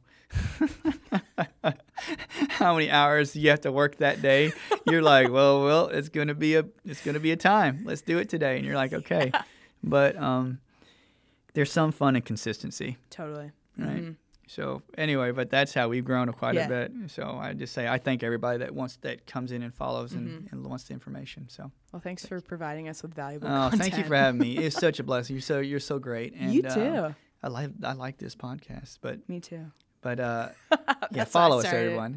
many hours you have to work that day, you're like, well, it's gonna be a time. Let's do it today. And you're like, okay. Yeah. But there's some fun and consistency. Totally. Right. Mm-hmm. So anyway, but that's how we've grown quite a bit. So I just say I thank everybody that comes in and follows and wants the information. So thanks for providing us with valuable content. Thank you for having me. It's such a blessing. You're so great. And you too. I like this podcast. But me too. But follow us, everyone.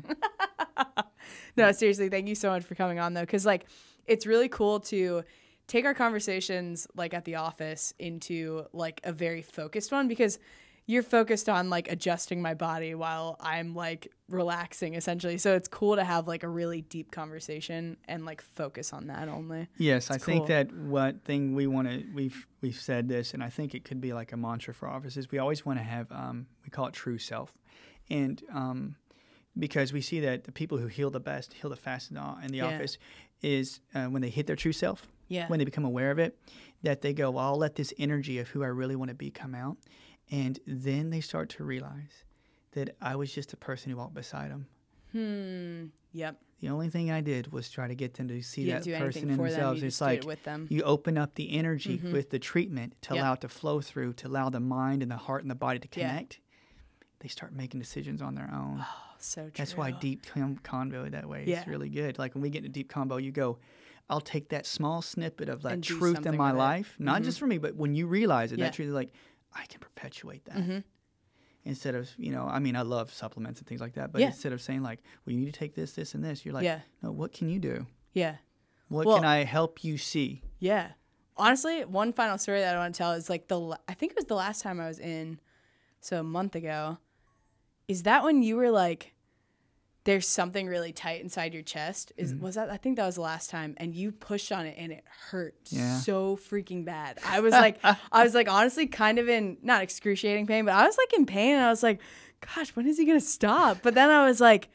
No, seriously, thank you so much for coming on though, because like it's really cool to take our conversations like at the office into like a very focused one, because you're focused on like adjusting my body while I'm like relaxing essentially. So it's cool to have like a really deep conversation and like focus on that only. Yes, I think that what thing we've said this, and I think it could be like a mantra for offices. We always want to have, we call it true self. And because we see that the people who heal the best, heal the fastest in the office is when they hit their true self, when they become aware of it, that they go, well, I'll let this energy of who I really want to be come out. And then they start to realize that I was just a person who walked beside them. Yep. The only thing I did was try to get them to see that person in for themselves. Them. It's like did it with them. You open up the energy with the treatment to allow it to flow through, to allow the mind and the heart and the body to connect. They start making decisions on their own. Oh, so true. That's why deep convo that way is really good. Like when we get into deep combo, you go, I'll take that small snippet of that truth in my life, not just for me, but when you realize it, that truth is like, I can perpetuate that. Instead of, I love supplements and things like that, but instead of saying like, well, you need to take this, this, and this, you're like, no, what can you do? Yeah. What can I help you see? Yeah. Honestly, one final story that I want to tell is like I think it was the last time I was in, so a month ago. Is that when you were like, there's something really tight inside your chest? Was that? I think that was the last time, and you pushed on it, and it hurt so freaking bad. I was like, honestly, kind of in not excruciating pain, but I was like in pain, and I was like, gosh, when is he gonna stop? But then I was like,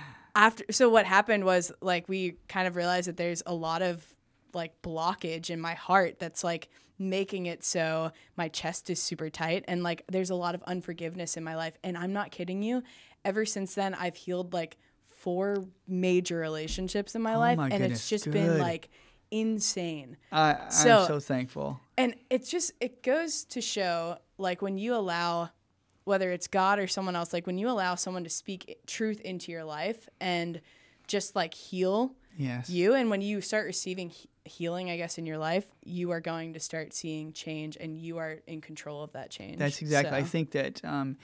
so what happened was like we kind of realized that there's a lot of like blockage in my heart that's like making it so my chest is super tight, and like there's a lot of unforgiveness in my life, and I'm not kidding you. Ever since then, I've healed like 4 major relationships in my life, and it's just been like insane. I'm so thankful. And it goes to show like when you allow, whether it's God or someone else, like when you allow someone to speak truth into your life and just like heal you, and when you start receiving healing, I guess, in your life, you are going to start seeing change, and you are in control of that change. That's exactly. I think that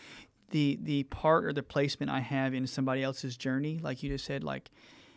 the part or the placement I have in somebody else's journey, like you just said, like,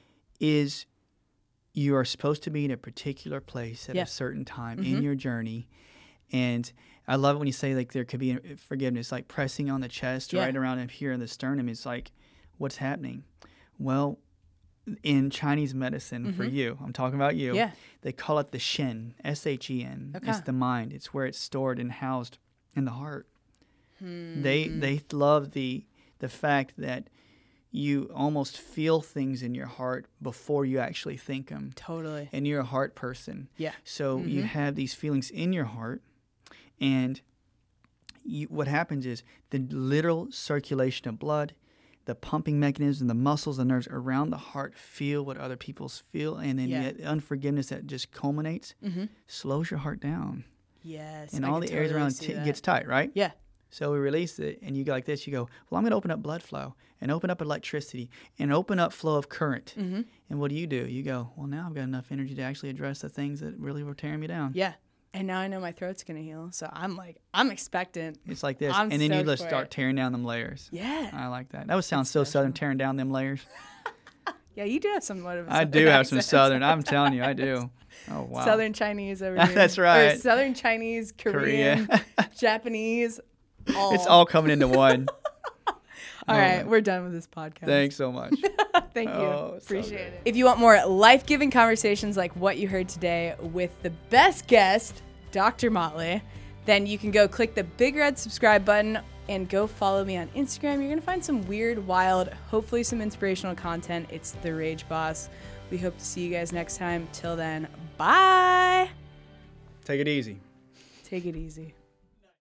is you are supposed to be in a particular place at a certain time in your journey. And I love it when you say, like, there could be forgiveness, like pressing on the chest right around up here in the sternum. It's like, what's happening? Well, in Chinese medicine for you, I'm talking about you. Yeah. They call it the Shen, S-H-E-N. Okay. It's the mind. It's where it's stored and housed in the heart. They love the fact that you almost feel things in your heart before you actually think them. Totally. And you're a heart person. Yeah. So you have these feelings in your heart, and what happens is the literal circulation of blood, the pumping mechanism, the muscles, the nerves around the heart feel what other people's feel, and then the unforgiveness that just culminates slows your heart down. Yes. And I all can the areas totally around see that. gets tight, right? Yeah. So we release it, and you go like this. You go, well, I'm going to open up blood flow and open up electricity and open up flow of current. And what do? You go, well, now I've got enough energy to actually address the things that really were tearing me down. Yeah. And now I know my throat's going to heal. So I'm expectant. It's like this. I'm And then you stoked just for start it. tearing down them layers. Yeah. I like that. That would sound so southern, tearing down them layers. Yeah, you do have somewhat of a I do have some southern. I'm telling you, I do. Oh, wow. Southern Chinese over here. That's right. Or Southern Chinese, Korean, Japanese. It's all coming into one. All right, we're done with this podcast. Thanks so much. Thank you. Oh, so Appreciate good. it. If you want more life-giving conversations like what you heard today with the best guest, Dr. Motley, then you can go click the big red subscribe button and go follow me on Instagram. You're going to find some weird, wild, hopefully some inspirational content. It's The Rage Boss. We hope to see you guys next time. Till then, bye. Take it easy. Take it easy.